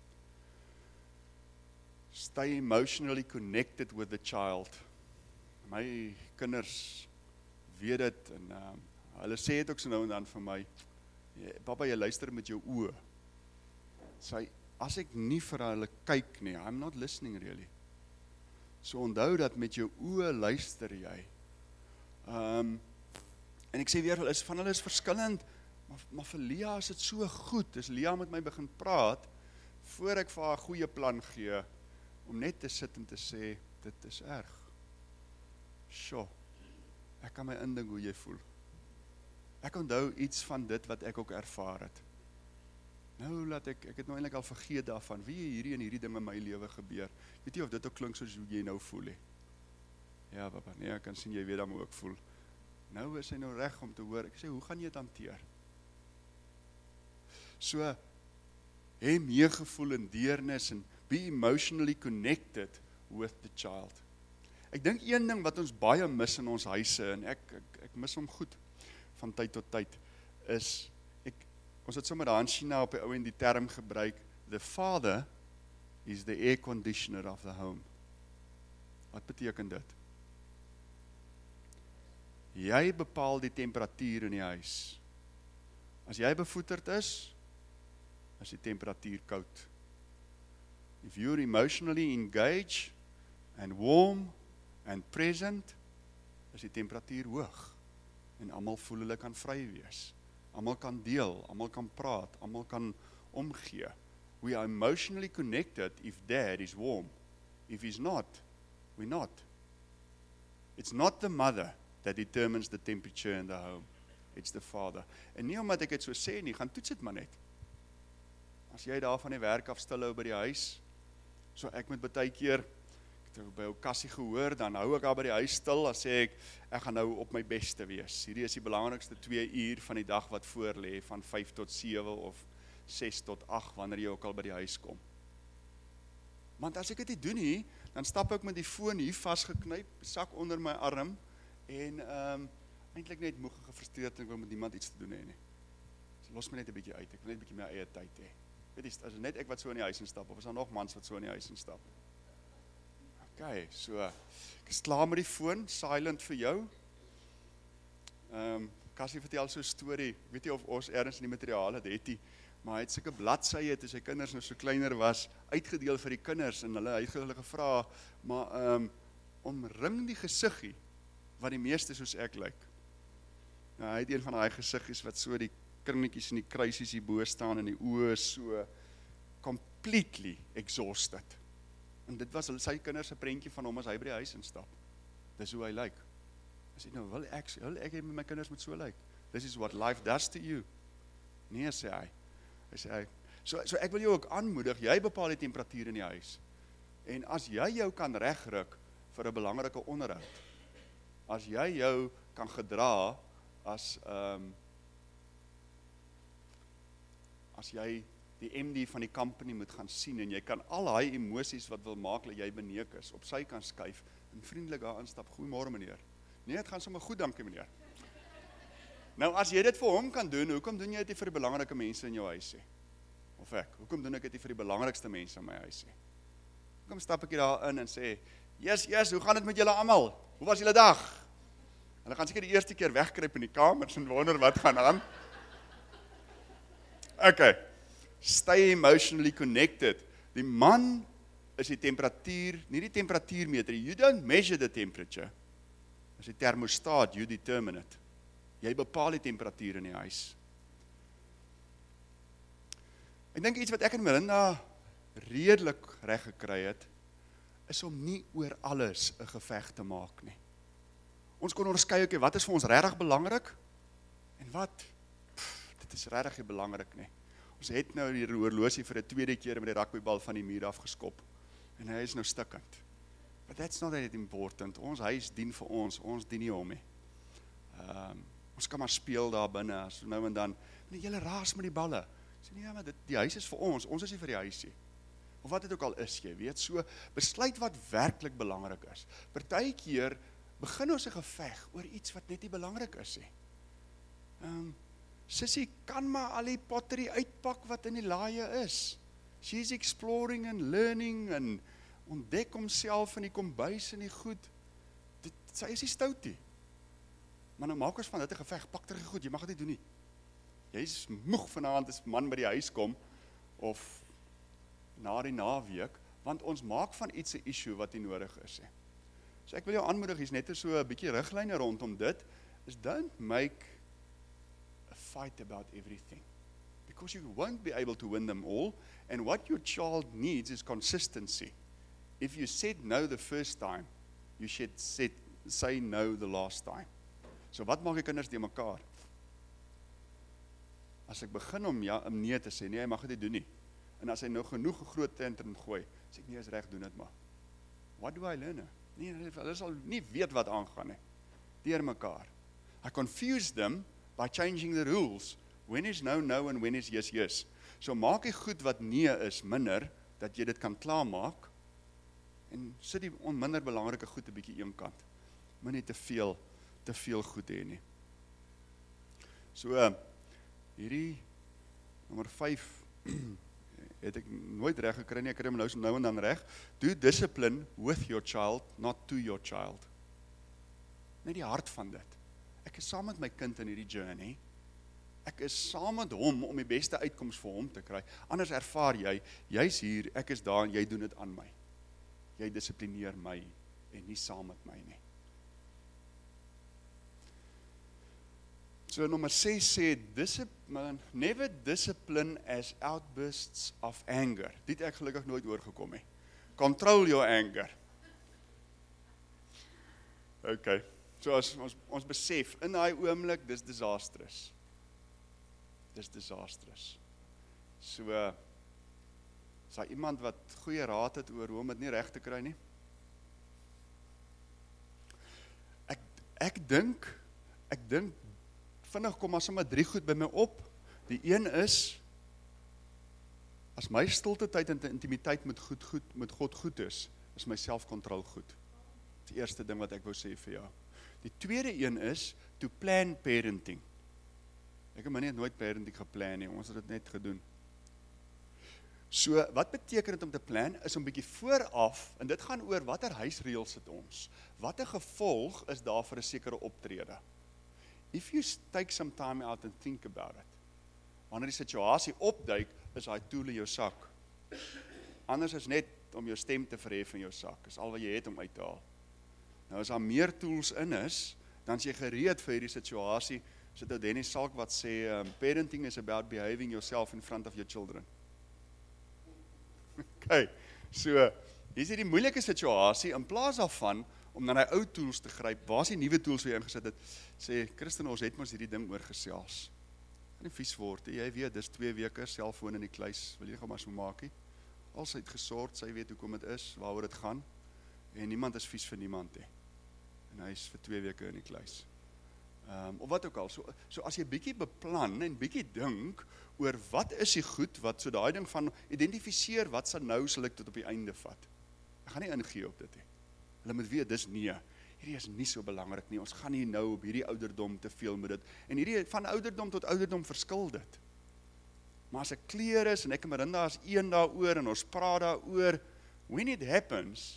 Stay emotionally connected with the child. My kinders weet dit, en um, hulle sê het ook so nou en dan vir my, papa, jy luister met jou oë. Sy, as ek nie vir hulle kyk nie, I'm not listening really. So onthou dat met jou oë luister jy. Um, en ek sê weer, is, van hulle is verskillend, maar, maar vir Lia is dit so goed, as Lia met my begin praat, voor ek vir haar 'n goeie plan gee, om net te sit en te sê, dit is erg. Sjoe, ek kan my indink hoe jy voel. Ek onthou iets van dit wat ek ook ervaar het. Nou laat ek, ek het nou eintlik al vergeet daarvan, wie hierdie en hierdie ding in my lewe gebeur. Weet jy of dit ook klink soos hoe jy nou voel he? Ja, papa, nee, ek kan sien jy weet dan hoe ek voel. Nou is hy nou reg om te hoor, ek sê, hoe gaan jy het hanteer? So, hê meegevoel en deernis en be emotionally connected with the child. Ek dink een ding wat ons baie mis in ons huise, en ek, ek, ek mis hom goed van tyd tot tyd, is, ek, ons het sommer daar in China op die ou en die term gebruik, the father is the air conditioner of the home. Wat beteken dit? Jy bepaal die temperatuur in die huis. As jy bevoeterd is, is die temperatuur koud. If you're emotionally engaged and warm and present, is die temperatuur hoog. En almal voel hulle kan vry wees. Almal kan deel, almal kan praat, almal kan omgee. We are emotionally connected if dad is warm. If he's not, we're not. It's not the mother that determines the temperature in the home. It's the father. En nie omdat ek het so sê nie, gaan toets dit maar net. As jy daar van die werk af stil hou by die huis, so ek moet baie keer, ek het by ou Cassie gehoor, dan hou ek daar by die huis stil, dan sê ek, ek gaan nou op my beste wees. Hierdie is die belangrikste twee uur van die dag wat voor lê, van vyf tot sewe of ses tot agt, wanneer jy ook al by die huis kom. Want as ek dit nie doen nie, dan stap ek met die foon hier vasgeknyp, sak onder my arm, en um, eintlik net moeg en gefrustreerd, en ek wil met niemand iets te doen hê nie. So los my net 'n bietjie uit, ek wil net 'n bietjie my eie tyd hê. Weet jy, as het net ek wat so in die huis instap, of is daar nog mans wat so in die huis instap? Ok, so, ek is klaar met die foon, silent vir jou. Um, Cassie vertel so 'n storie, weet jy of ons ergens in die materiaal het, het hy, maar hy het sulke bladsye, toe sy kinders nou so kleiner was, uitgedeel vir die kinders, en hulle het hulle gevra, maar um, omring die gesiggie, wat die meeste soos ek lyk. Nou, hy het een van die gesiggies wat so die kringetjies en die kruisies hierbo staan en die oë so completely exhausted. En dit was sy kinders se prentjie van hom as hy by die huis instap. Dis hoe hy lyk. Hy sê nou, wil ek, wil ek met my kinders moet so lyk? This is what life does to you. Nee, sê hy. Hy sê hy, so, so ek wil jou ook aanmoedig, jy bepaal die temperatuur in die huis. En as jy jou kan regruk vir 'n belangrike onderhoud, as jy jou kan gedra as um, as jy die M D van die company moet gaan sien, en jy kan al daai emosies wat wil maak, dat jy beneek is, op sy kan skuif, en vriendelik daar instap, goeiemôre meneer. Nee, het gaan sommer goed, dankie meneer. Nou, as jy dit vir hom kan doen, hoekom doen jy dit vir die belangrike mense in jou huis sê? Of ek, hoekom doen ek dit vir die belangrikste mense in my huis sê? Hoekom stap ek hier daar in en sê, yes, yes, hoe gaan dit met julle almal? Hoe was julle dag? En dan gaan seker die eerste keer wegkruip in die kamers en wonder wat gaan aan. Okay, stay emotionally connected. Die man is die temperatuur, nie die temperatuurmeter, you don't measure the temperature. As die thermostaat, you determine it. Jy bepaal die temperatuur in die huis. Ek dink iets wat ek en Melinda redelik reg gekry het, is om nie oor alles 'n geveg te maak nie. Ons kon onderskei, okay, wat is vir ons regtig belangrik? En wat? Pff, dit is regtig nie belangrik nie. Ons het nou die horlosie vir 'n tweede keer met die rugbybal van die muur afgeskop. En hy is nou stikkend. But that's not that important. Ons huis dien vir ons, ons dien nie hom nie. Um, ons kan maar speel daar binne, as nou en dan, en julle raas met die balle. Sê nee, maar dit, die huis is vir ons, ons is nie vir die huisie. Of wat dit ook al is, jy weet, so, besluit wat werklik belangrik is. Partykeer begin ons 'n geveg oor iets wat net nie belangrik is nie. Um, Sissie kan maar al die pottery uitpak wat in die laaie is. She's exploring and learning en ontdek homself in die kombuis en die goed. Dit, sy is nie stout nie. Maar nou maak ons van dit 'n geveg, pak terug die goed, jy mag dit nie doen nie. Jy is moeg vanaand as man by die huis kom, of na die naweek, want ons maak van iets 'n issue wat nie nodig is nie. So ek wil jou aanmoedig, hier's net so 'n bietjie riglyne rondom dit, is don't make a fight about everything. Because you won't be able to win them all, and what your child needs is consistency. If you said no the first time, you should set, say no the last time. So wat maak die kinders die mekaar? As ek begin om, ja, om nee te sê, nee, hy mag dit nie doen nie. En as hy nou genoeg 'n groot tantrum gooi, sê ek, nee, is reg, doen dit maar. What do I learn? Nee, hulle sal nie weet wat aangaan nie. Deur mekaar. I confuse them by changing the rules. When is no, no, and when is yes, yes. So maak die goed wat nee is minder, dat jy dit kan klaarmaak, en sit die onminder belangrike goed 'n bietjie eenkant. Moet nie te veel, te veel goed hê nie. So, hierdie, nommer vyf, het ek nooit reg gekry nie, ek kry hom nou, nou en dan reg. Do discipline with your child, not to your child. Net die hart van dit. Ek is saam met my kind in hierdie journey. Ek is saam met hom om die beste uitkoms vir hom te kry. Anders ervaar jy, jy's hier, ek is daar en jy doen dit aan my. Jy dissiplineer my en nie saam met my nie. So nommer ses sê, discipline, never discipline as outbursts of anger. Dit ek gelukkig nooit oorgekom nie. Control your anger. Okay, so as ons, ons besef, in daai oomblik, dis disastrous. Dis disastrous. So, is daar iemand wat goeie raad het oor hoe om dit nie reg te kry nie? Ek, ek dink, ek dink, vinnig kom maar sommer drie goed by my op. Die een is, as my stilte tyd en intimiteit met, goed, goed, met God goed is, is my selfkontrol goed. Die eerste ding wat ek wou sê vir jou. Die tweede een is, to plan parenting. Ek het my net nooit parenting geplan nie, ons het dit net gedoen. So, wat beteken dit om te plan, is om bietjie vooraf, en dit gaan oor watter huisreëls het ons, wat 'n gevolg is daar vir 'n sekere optrede. If you take some time out and think about it, wanneer die situasie opduik, is daai tool in jou sak. Anders is net om jou stem te verhef in jou sak, is al wat jy het om uit te haal. Nou as daar meer tools in is, dan is jy gereed vir hierdie situasie. Sit ou Dennis Salk wat sê, um, parenting is about behaving yourself in front of your children. Okay, so, hier is die moeilike situasie, in plaas daarvan, om na die ou tools te gryp, waar is die nuwe tools wat jy ingesit het, sê, Christen, ons het ons hierdie ding oorgesels. Kan nie vies word, jy weet, dis twee weke, selfoon in die kluis, wil jy gou maar so maak nie? Al sy het gesort, sy weet hoekom het is, waaroor dit gaan, en niemand is vies vir niemand he. En hy is vir twee weke in die kluis. Um, of wat ook al, so, so as jy bietjie beplan en bietjie dink oor wat is die goed, wat so daai ding van identifiseer wat sal nou sal ek tot op die einde vat. Ek gaan nie ingee op dit he. Hulle moet weet, dis nee, hierdie is nie so belangrik nie, ons gaan nie nou op hierdie ouderdom te veel met dit, en hierdie van ouderdom tot ouderdom verskil dit. Maar as ek clear is, en ek en Marinda is een daaroor, en ons praat daaroor, when it happens,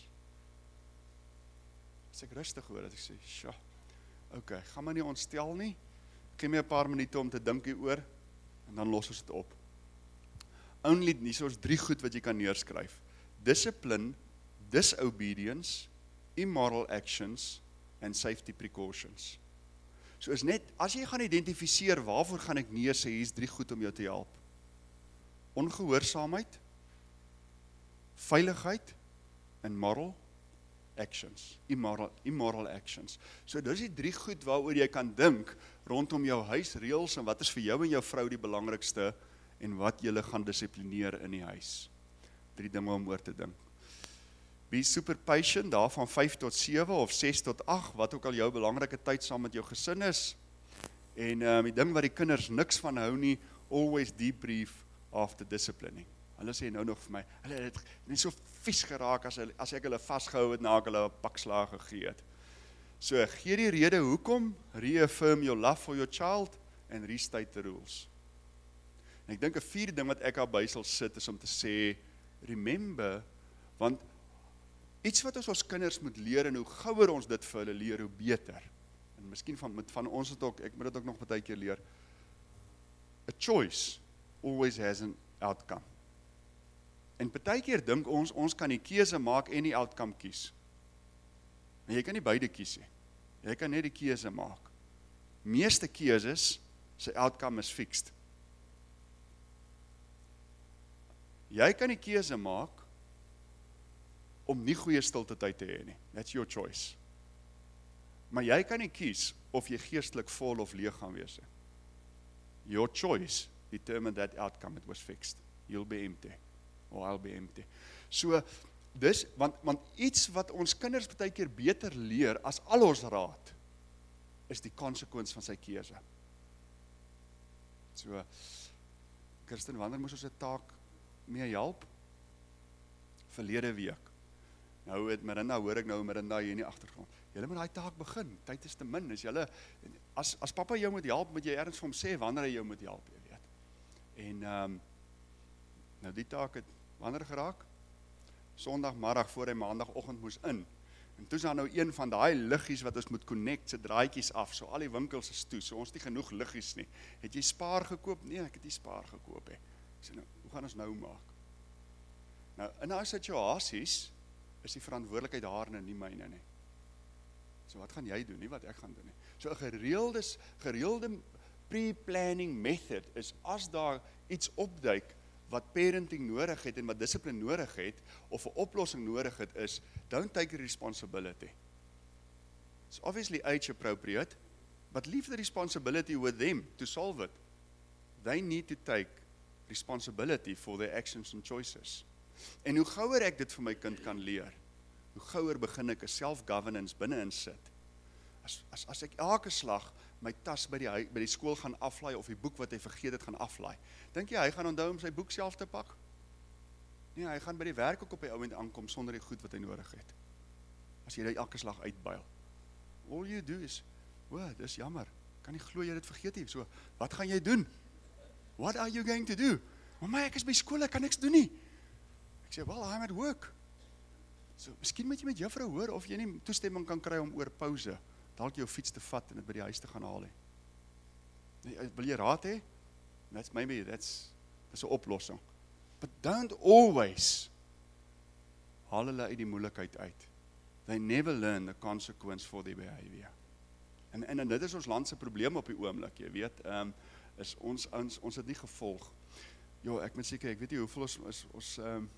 is ek rustig oor, dat ek sê, sja, ok, gaan my nie ontstel nie, gee my 'n paar minute om te dink hieroor, en dan los ons dit op. Only, nie soos drie goed wat jy kan neerskryf. discipline, disobedience, immoral actions and safety precautions. So is net, as jy gaan identifiseer waarvoor gaan ek nee sê, hier is drie goed om jou te help. Ongehoorsaamheid, veiligheid en moral actions, immoral, immoral actions. So dis die drie goed waaroor jy kan dink rondom jou huisreëls en wat is vir jou en jou vrou die belangrikste en wat julle gaan dissiplineer in die huis. Drie dinge om oor te dink. Be super patient, daar van vyf tot sewe of ses tot agt, wat ook al jou belangrike tyd saam met jou gesin is. En um, die ding wat die kinders niks van hou nie, always debrief after disciplining. Hulle sê nou nog vir my, hulle het nie so vies geraak as, hulle, as ek hulle vastgehou het na ek hulle 'n pak slaag gegee het. So, gee die rede hoekom, reaffirm your love for your child and restate the rules. En ek dink 'n vierde ding wat ek daarby sal sit is om te sê, remember, want iets wat ons ons kinders moet leer en hoe gouer ons dit vir hulle leer, hoe beter. En miskien van, van ons het ook, ek moet dit ook nog baie keer leer, a choice always has an outcome. En baie keer dink ons, ons kan die keuse maak en die outcome kies. En jy kan nie beide kies nie. Jy kan net die keuse maak. Meeste keuses, sy outcome is fixed. Jy kan die keuse maak om nie goeie stilte tyd te hê nie. That's your choice. Maar jy kan nie kies of jy geestelik vol of leeg gaan wees. Your choice determined that outcome, it was fixed. You'll be empty. Or I'll be empty. So, dis, want, want iets wat ons kinders baie keer beter leer as al ons raad, is die konsekwens van sy keuse. So, Kirsten, wanneer moes ons 'n taak mee help? Verlede week. Nou het Marinda, hoor ek nou Marinda hier in die agtergrond. Julle moet daai taak begin, tyd is te min, is julle, as, as papa jou moet help, moet jy ergens vir hom sê, wanneer hy jou moet help, jy weet. En, um, nou die taak het, wanneer geraak? Sondagmiddag voor hy maandagoggend moes in. En toe is daar nou een van daai liggies wat ons moet connect, se draadjies af, so al die winkels is toe, so ons het nie genoeg liggies nie. Het jy spaar gekoop? Nee, ek het nie spaar gekoop, he. Ek sê nou, hoe gaan ons nou maak? Nou, in daai situasies, is die verantwoordelikheid daarin nie myne nie. So wat gaan jy doen, nie wat ek gaan doen nie. So 'n gereelde, gereelde pre-planning method is, as daar iets opduik, wat parenting nodig het, en wat dissipline nodig het, of 'n oplossing nodig het, is, don't take responsibility. It's obviously age appropriate, but leave the responsibility with them to solve it. They need to take responsibility for their actions and choices. En hoe gouer ek dit vir my kind kan leer, hoe gouer begin ek 'n self-governance binne in sit. As, as, as ek elke slag my tas by die, by die skool gaan aflaai, of die boek wat hy vergeet het gaan aflaai, dink jy hy gaan onthou om sy boek self te pak? Nee, hy gaan by die werk ook op die ouend aankom sonder die goed wat hy nodig het. As jy dit elke slag uitbuil. All you do is, wow, dis jammer, kan nie glo jy dit vergeet het. So, wat gaan jy doen? What are you going to do? Mama, ek is by skool, ek kan niks doen nie. Ek sê, well, I'm at work. So, miskien moet jy met juffrou hoor, of jy nie toestemming kan kry om oor pauze, dalk jou fiets te vat en dit by die huis te gaan haal. Nee, wil jy raad hê? That's maybe, that's, that's 'n oplossing. But don't always haal hulle uit die moeilikheid uit. They never learn the consequence for their behavior. En, en, en dit is ons land se probleem op die oomblik, jy weet, um, is ons, ons, ons het nie gevolg. Jo, ek moet seker, ek weet nie hoeveel ons, ons, ons um,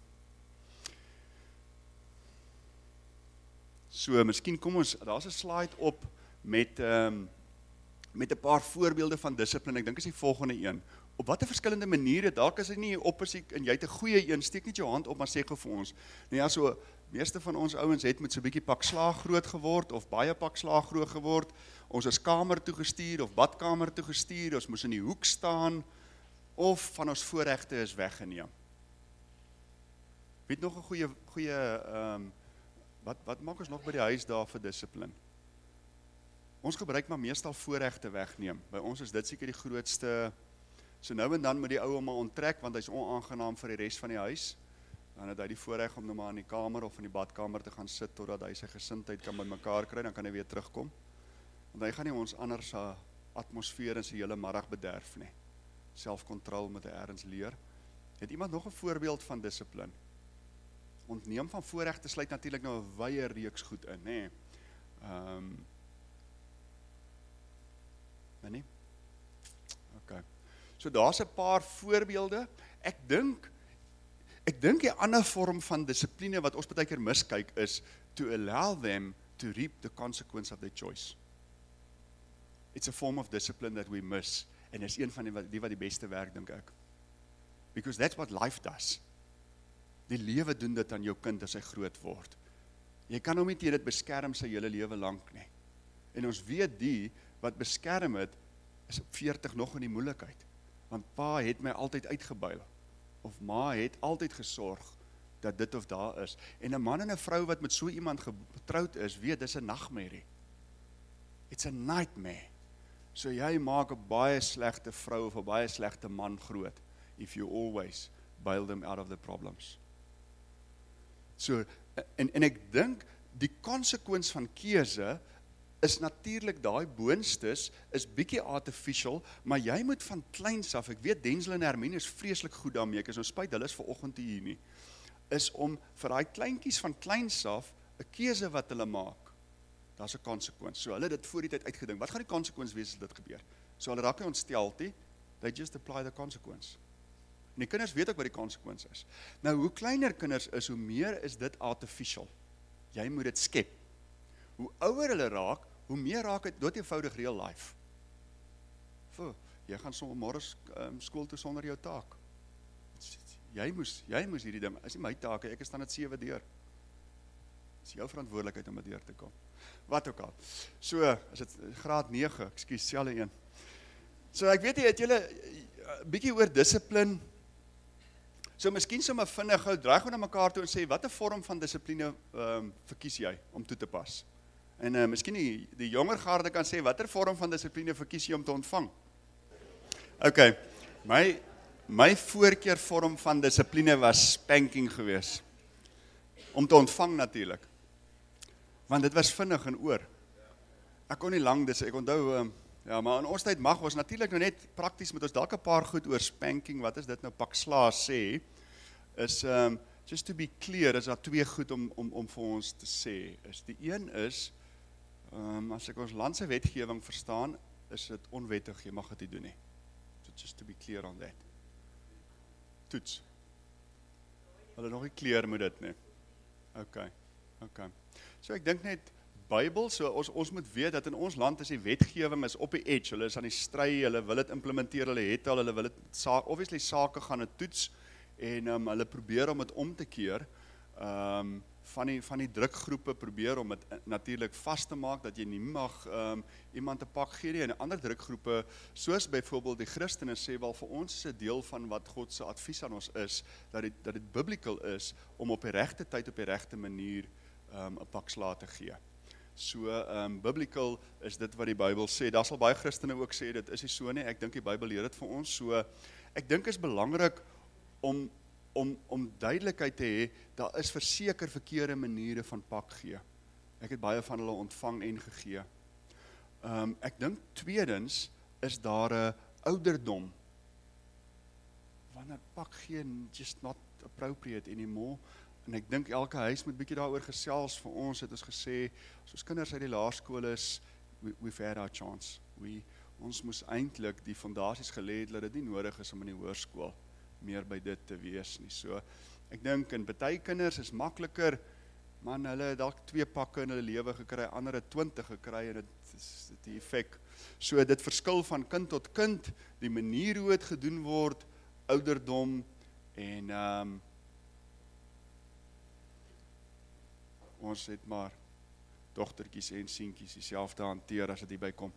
so, miskien kom ons, daar is 'n slide op met, um, met 'n paar voorbeelde van dissipline, ek dink is die volgende een. Op watter verskillende maniere, dalk is dit nie op as ek, en jy het 'n goeie een, steek net jou hand op, maar sê gou vir ons. Nou ja, so, meeste van ons ouens het met so 'n bietjie pak slaag groot geword, of baie pak slaag groot geword, ons is kamer toe gestuur, of badkamer toe gestuur, ons moes in die hoek staan, of van ons voorregte is weggeneem. Weet nog 'n goeie, goeie, um, wat, wat maak ons nog by die huis daar vir dissipline? Ons gebruik maar meestal voorregte wegneem. By ons is dit seker die grootste. So nou en dan moet die ou hom maar onttrek, want hy is onaangenaam vir die res van die huis. Dan het hy die voorreg om nou maar in die kamer of in die badkamer te gaan sit, totdat hy sy gesindheid kan bymekaar kry, dan kan hy weer terugkom. Want hy gaan nie ons anders uh, atmosfeer in sy hele middag bederf nie. Selfkontrol moet hy ergens leer. Het iemand nog 'n voorbeeld van dissipline? ontneem van voorregte sluit natuurlik nou 'n wye reeks goed in, nê. Ehm um, nee. OK. So daar's 'n paar voorbeelde. Ek dink ek dink 'n ander vorm van dissipline wat ons baie keer miskyk is to allow them to reap the consequence of their choice. It's a form of discipline that we miss, en is een van die wat die, wat die beste werk, dink ek. Because that's what life does. Die lewe doen dit aan jou kind as hy groot word. Jy kan hom nie teen dit beskerm sy hele lewe lank nie. En ons weet die wat beskerm het, is op veertig nog in die moeilikheid. Want pa het my altyd uitgebuil. Of ma het altyd gesorg dat dit of daar is. En 'n man en 'n vrou wat met so iemand getroud is, weet dis 'n nagmerrie. It's a nightmare. So jy maak 'n baie slegte vrou of 'n baie slegte man groot if you always bail them out of the problems. So en en ek dink die konsekwens van keuse is natuurlik daai boonstes is bietjie artificial, maar jy moet van kleins af, ek weet Denzel en Hermine is vreeslik goed daarmee, ek is nou spyt, hulle is vanoggend hier nie, is om vir daai kleintjies van kleins af 'n keuse wat hulle maak. Daar's 'n konsekwens. So hulle het dit voor die tyd uitgedink. Wat gaan die konsekwens wees as dit gebeur? So hulle raak nie ontstel nie, they just apply the consequence. En die kinders weet ook wat die konsekwens is. Nou hoe kleiner kinders is, hoe meer is dit artificial. Jy moet dit skep. Hoe ouer hulle raak, hoe meer raak dit dood eenvoudig real life. Vo, jy gaan sommer môre um, skool toe sonder jou taak. Jy moes, jy moes hierdie ding, is nie my taak, ek is dan net sewe deur. Dis jou verantwoordelikheid om deur te kom. Wat ook al. So, is dit graad nege, ekskuus, selfe een. So ek weet jy het julle bietjie oor dissipline. So miskien sommer vinnig gou draai gou na mekaar toe en sê watter vorm van dissipline um, verkies jy om toe te pas? En uh, miskien die, die jonger garde kan sê watter vorm van dissipline verkies jy om te ontvang? OK. My my voorkeurvorm van dissipline was spanking geweest. Om te ontvang natuurlik. Want dit was vinnig en oor. Ek kon nie lang dis ek onthou um, ja, maar in ons tyd mag ons natuurlik nou net prakties met ons dalk 'n paar goed oor spanking, wat is dit nou pak slaas sê, is um, just to be clear, is daar twee goed om om om vir ons te sê. Is die een is um, as ek ons land se wetgewing verstaan, is dit onwettig, jy mag dit nie doen nie. So just to be clear on that. Toets. Hulle nog nie clear met dit nie. OK. OK. So ek dink net Bybel, so ons ons moet weet dat in ons land is die wetgewing is op die edge. Hulle is aan die stry, hulle wil dit implementeer, hulle het al, hulle wil dit sa obviously sake gaan dit toets en um, hulle probeer om dit om te keer. Um, van die van die drukgroepe probeer om dit natuurlik vas te maak dat jy nie mag um, iemand 'n pak gee nie. En ander drukgroepe soos byvoorbeeld die Christene sê wel vir ons is 'n deel van wat God se advies aan ons is dat dit dat dit biblical is om op die regte tyd op die regte manier um, 'n pak slaag te gee. So um, biblical is dit wat die Bybel sê. Daar sal baie Christene ook sê dit is nie so nie. Ek dink die Bybel leer dit vir ons. So ek dink is belangrik om om om duidelikheid te hê, daar is verseker verkeerde maniere van pak gee. Ek het baie van hulle ontvang en gegee. Um, ek dink tweedens is daar 'n ouderdom. Wanneer pak gee just not appropriate anymore. En ek dink elke huis moet bietjie daaroor gesels. Vir ons het ons gesê, as ons kinders uit die laerskool is, we, we've had our chance. We, ons moes eintlik die fondasies gelê het dat dit nie nodig is om in die hoërskool meer by dit te wees nie. So ek dink in baie kinders is makliker, man, hulle het dalk twee pakke in hulle lewe gekry, ander het twintig gekry en dit is die effek. So dit verskil van kind tot kind, die manier hoe dit gedoen word, ouderdom en um, ons het maar dogtertjies en seentjies dieselfde hanteer as dit hierby kom.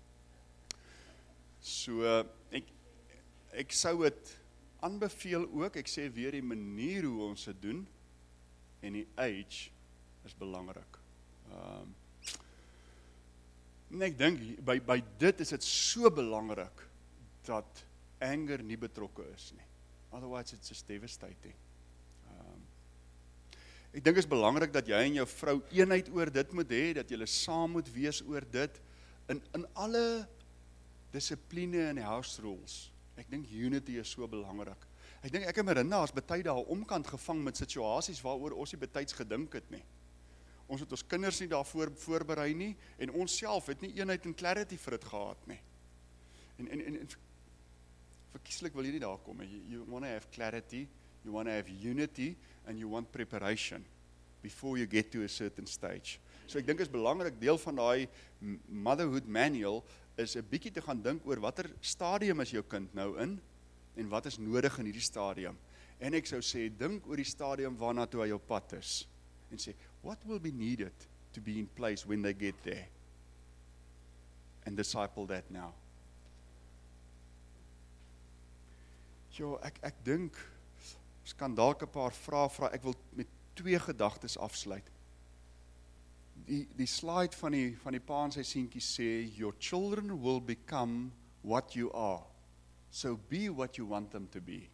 So ek ek sou dit aanbeveel ook, ek sê weer die manier hoe ons dit doen en die age is belangrik. Um, en ek dink by by dit is dit so belangrik dat anger nie betrokke is nie. Otherwise it's just devastating. Um, ek dink is belangrik dat jy en jou vrou eenheid oor dit moet hê, dat julle saam moet wees oor dit in in alle dissipline en house rules. Ek dink unity is so belangrik. Ek dink ek en Marinda is baie daar omkant gevang met situasies waaroor ons nie betyds gedink het nie. Ons het ons kinders nie daarvoor voorberei nie, en ons self het nie eenheid en clarity vir dit gehad nie. En, en, en, en verkieslik wil jy nie daar kom, you, you want to have clarity, you want to have unity, and you want preparation, before you get to a certain stage. So ek dink is belangrik, deel van daai motherhood manual, is 'n bietjie te gaan dink oor watter stadium is jou kind nou in, en wat is nodig in hierdie stadium. En ek sou sê, dink oor die stadium waarna toe hy jou pad is, en sê, what will be needed to be in place when they get there? And disciple that now. Jo, ek, ek dink, ons kan dalk 'n paar vrae vra, ek wil met twee gedagtes afsluit. Die, die slide van die, van die pa en sy seentjie sê, your children will become what you are. So be what you want them to be.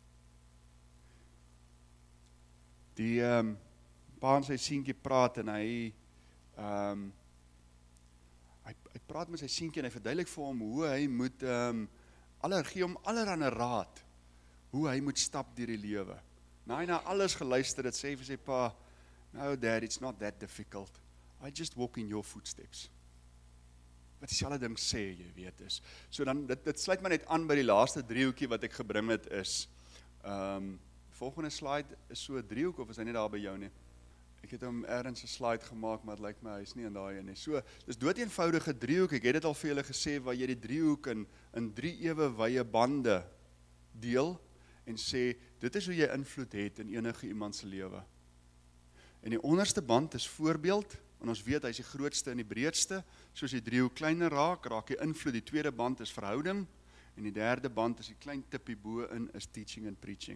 Die um, pa en sy seentjie praat en hy, um, hy, hy praat met sy seentjie en hy verduidelik vir hom hoe hy moet, um, aller, gee hom allerhande raad, hoe hy moet stap deur die lewe. Nou hy na alles geluister het, sê vir sy pa, no dad, it's not that difficult. I just walk in your footsteps. Wat dieselfde ding sê, jy weet is. So dan, dit, dit sluit my net aan by die laaste driehoekie wat ek gebring het is, um, volgende slide is so 'n driehoek, of is hy nie daar by jou nie? Ek het hom ergens 'n slide gemaak, maar het lyk my, hy is nie in daai een nie. So, dis dood eenvoudige driehoek, ek het dit al vir julle gesê, waar jy die driehoek in, in drie ewe wye bande deel, en sê, dit is hoe jy invloed het in enige iemand se lewe. En die onderste band is voorbeeld, en ons weet, hy is die grootste en die breedste, soos die driehoek kleiner raak, raak die invloed, die tweede band is verhouding, en die derde band is die klein tippie bo in, is teaching and preaching.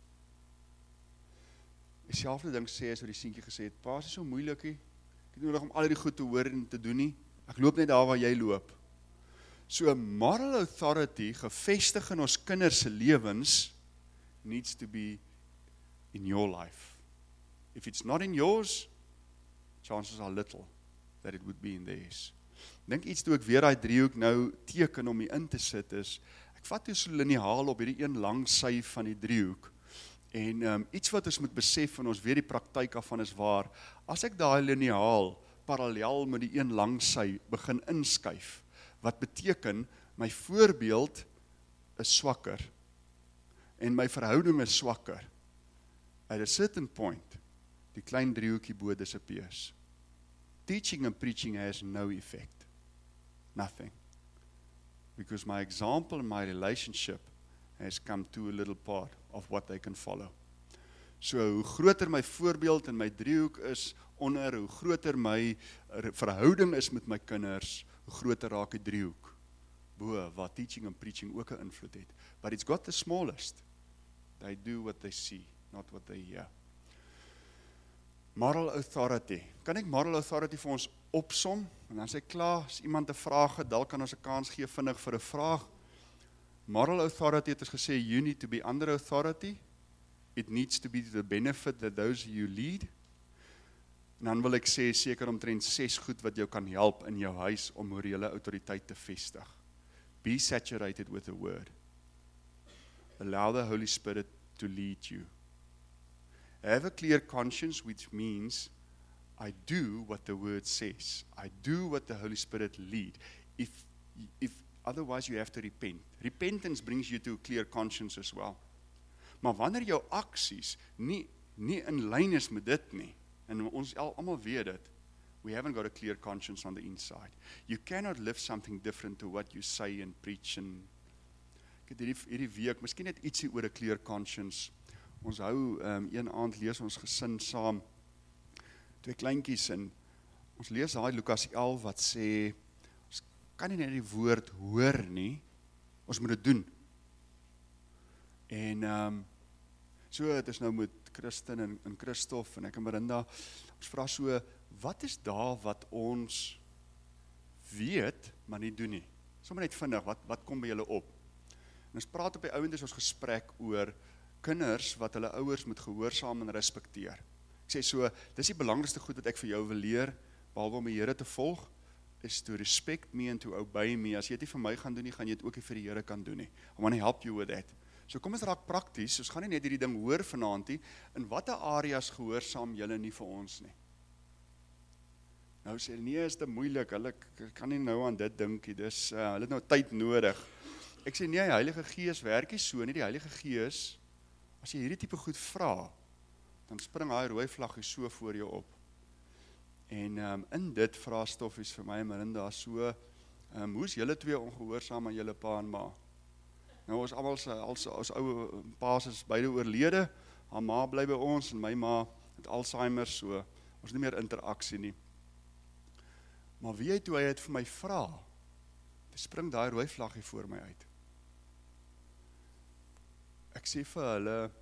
Die selfde ding sê as wat die seentjie gesê het, pa, is nie so moeilikie, ek het nodig om al die goed te hoor en te doen nie, ek loop net daar waar jy loop. So moral authority, gevestig in ons kinders se lewens, needs to be in your life. If it's not in yours, chances are little that it would be in theirs. Dink iets toe ek weer daai driehoek nou teken om hier in te sit is, ek vat toe so liniaal op hierdie een lang sy van die driehoek, en um, iets wat ons moet besef, en ons weet die praktyk af van is waar, as ek daai liniaal parallel met die een lang sy begin inskuif, wat beteken, my voorbeeld is swakker, en my verhouding is swakker. At a certain point, die klein driehoekie bo disappears. Teaching and preaching has no effect. Nothing. Because my example and my relationship has come to a little part of what they can follow. So, hoe groter my voorbeeld en my driehoek is onder, hoe groter my verhouding is met my kinders, hoe groter raak die driehoek. Bo, waar teaching and preaching ook 'n invloed het. But it's got the smallest. They do what they see, not what they hear. Moral authority. Kan ek moral authority vir ons opsom? En dan sê ek klaar, as iemand 'n vraag het, dan kan ons 'n kans gee vinnig vir 'n vraag. Moral authority het ons gesê, you need to be under authority. It needs to be to the benefit that those you lead. En dan wil ek sê, seker omtrent ses goed wat jou kan help in jou huis om morele autoriteit te vestig. Be saturated with the word. Allow the Holy Spirit to lead you. Have a clear conscience, which means I do what the word says. I do what the Holy Spirit lead. If, if otherwise you have to repent. Repentance brings you to a clear conscience as well. Maar wanneer jou aksies nie, nie in lyn is met dit nie, en ons al, almal weet dit, we haven't got a clear conscience on the inside. You cannot live something different to what you say and preach. And, ek het hierdie, hierdie week, miskien net ietsie oor 'n clear conscience. Ons hou, um, een aand lees ons gesin saam, twee kleintjies, en ons lees daai Lukas elf wat sê, ons kan nie net die woord hoor nie, ons moet dit doen. En um, so, het is nou met Christen en, en Christof en ek en Marinda, ons vra so, wat is daar wat ons weet, maar nie doen nie? Sommige net vinnig, wat, wat kom by julle op? En ons praat op die ouend is ons gesprek oor kinders wat hulle ouers moet gehoorsaam en respekteer. Ek sê so, dis die belangrikste goed wat ek vir jou wil leer, behalwe om die Here te volg, is to respect me and to obey me. As jy dit nie vir my gaan doen nie, gaan jy dit ook nie vir die Here kan doen nie. I want to help you with that. So kom ons raak prakties, ons gaan nie net hierdie ding hoor vanaand nie, in watter areas gehoorsaam julle nie vir ons nie. Nou sê, nee, is te moeilik, hulle kan nie nou aan dit dink nie, dis, uh, hulle het nou tyd nodig. Ek sê, nee, die Heilige Gees werk nie so nie, die Heilige Gees, as jy hierdie tipe goed vra, dan spring hy rooi vlaggie so voor jou op. En um, in dit vra Stoffies vir my en Marinda so, um, hoe is julle twee ongehoorsaam aan julle pa en ma? Nou ons almal as ons ou paas is beide oorlede, haar ma bly by ons en my ma het Alzheimer, so ons nie meer interaksie nie. Maar wie hy toe hy het vir my vra, dit spring daai rooi vlaggie voor my uit. Ek sê vir hulle,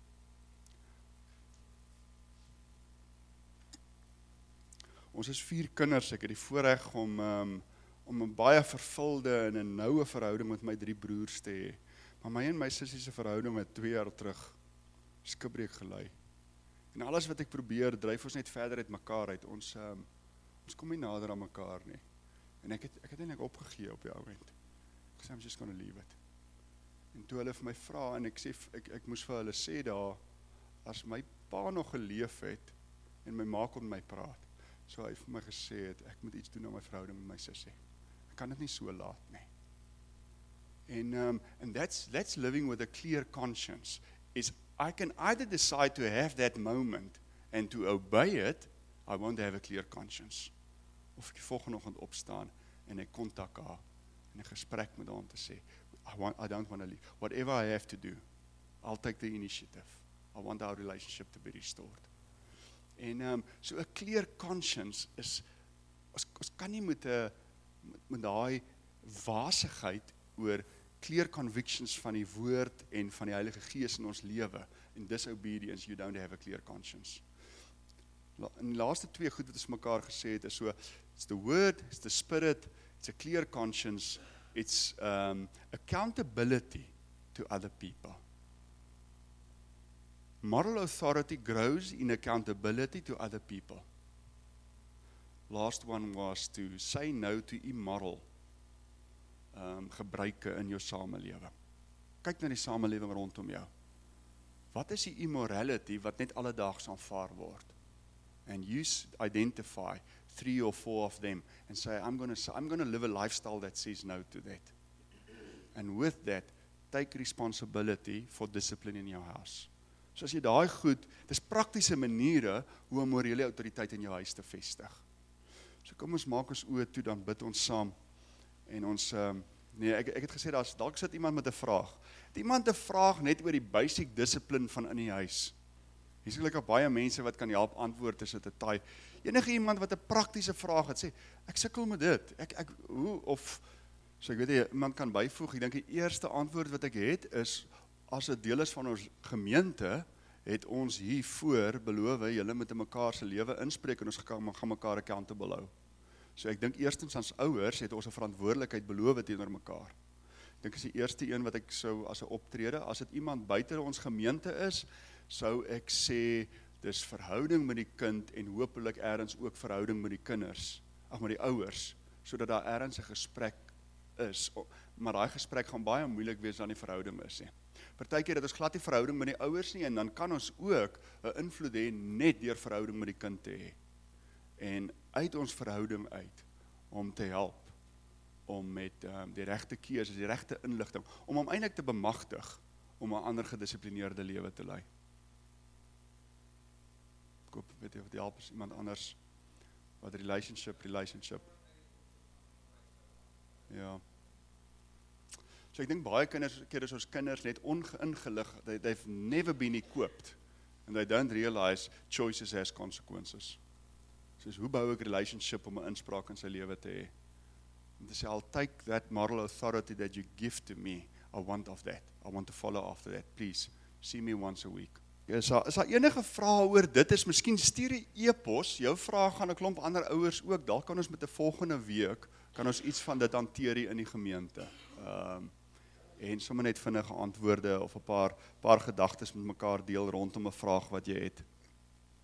ons is vier kinders, ek het die voorreg om, um, om 'n baie vervulde en 'n noue verhouding met my drie broers te hê. Maar my en my sussie se verhouding het twee jaar terug skipbreek gelei. En alles wat ek probeer, dryf ons net verder uit mekaar uit. Ons, um, ons kom nie nader aan mekaar nie. En ek het, ek het eintlik opgegee op die oomblik. Ek sê, I'm just gonna leave it. En toe hulle vir my vra, en ek sê, ek, ek moes vir hulle sê daar, as my pa nog geleef het, en my ma kon met my praat, so hy vir my gesê het, ek moet iets doen aan my verhouding met my sussie. Ek kan dit nie so laat nie. En um, and that's that's living with a clear conscience. Is I can either decide to have that moment and to obey it, I want to have a clear conscience. Of ek die volgende oggend opstaan en ek kontak haar en 'n gesprek met haar om te sê, I want I don't want to leave. Whatever I have to do, I'll take the initiative. I want our relationship to be restored. En um, so 'n clear conscience is, ons, ons kan nie met 'n met, met daai wasigheid oor clear convictions van die woord en van die Heilige Gees in ons lewe, en disobedience, you don't have a clear conscience. In die laaste twee goed wat ons mekaar gesê het, is so, it's the word, it's the spirit, it's a clear conscience, it's um, accountability to other people. Moral authority grows in accountability to other people. Last one was to say no to immoral um, gebruike in jou samelewing. Kyk na die samelewing rondom jou. Wat is die immorality wat net alledaags aanvaar word? And you identify three or four of them and say, I'm going to I'm going to live a lifestyle that says no to that. And with that, take responsibility for discipline in your house. So as jy daai goed, dis praktiese maniere hoe om morele autoriteit in jou huis te vestig. So kom ons maak ons oë toe, dan bid ons saam. En ons, um, nee, ek, ek het gesê, daar dalk sit iemand met 'n vraag. Het iemand 'n vraag net oor die basic discipline van in die huis? Hier is gelukkig baie mense wat kan help antwoord as dit 'n taai. Enige iemand wat 'n praktiese vraag het, sê, ek sukkel met dit. Ek ek hoe of so ek weet nie, iemand kan byvoeg. Ek dink die eerste antwoord wat ek het is, as 'n deel is van ons gemeente, het ons hier voor beloof, julle moet in mekaar se lewe inspreek en ons gaan, gaan mekaar accountable hou. So ek dink eerstens as ouers het ons 'n verantwoordelikheid beloof teenoor mekaar. Ek dink is die eerste een wat ek sou as 'n optrede, as dit iemand buite ons gemeente is, sou ek sê, dis verhouding met die kind en hopelik ergens ook verhouding met die kinders, ag met die ouers, sodat daar ergens 'n gesprek is, maar daai gesprek gaan baie moeilik wees dan die verhouding is. He. Partykeer dat ons glad die verhouding met die ouers nie, en dan kan ons ook 'n invloed hê net deur verhouding met die kind te hê. En uit ons verhouding uit, om te help, om met um, die regte keuse, die regte inligting, om hom eintlik te bemagtig, om 'n ander gedissiplineerde lewe te lei. Ek hoop, weet jy, of die help is iemand anders, wat relationship, relationship. Ja. So ek dink baie kinders, keer is ons kinders net ongeingelig, they, they've never been equipped, and they don't realize choices has consequences. So hoe bou ek relationship om 'n inspraak in sy lewe te hê? En te sê, I'll take that moral authority that you give to me, I want of that, I want to follow after that, please, see me once a week. Is daar, is daar enige vrae oor dit is, miskien stuur 'n e-pos, jou vraag gaan 'n klomp ander ouers ook, dalk kan ons met 'n volgende week, kan ons iets van dit hanteer in die gemeente. Um, en sommer net vinnige antwoorde of 'n paar, paar gedagtes met mekaar deel rondom 'n vraag wat jy het.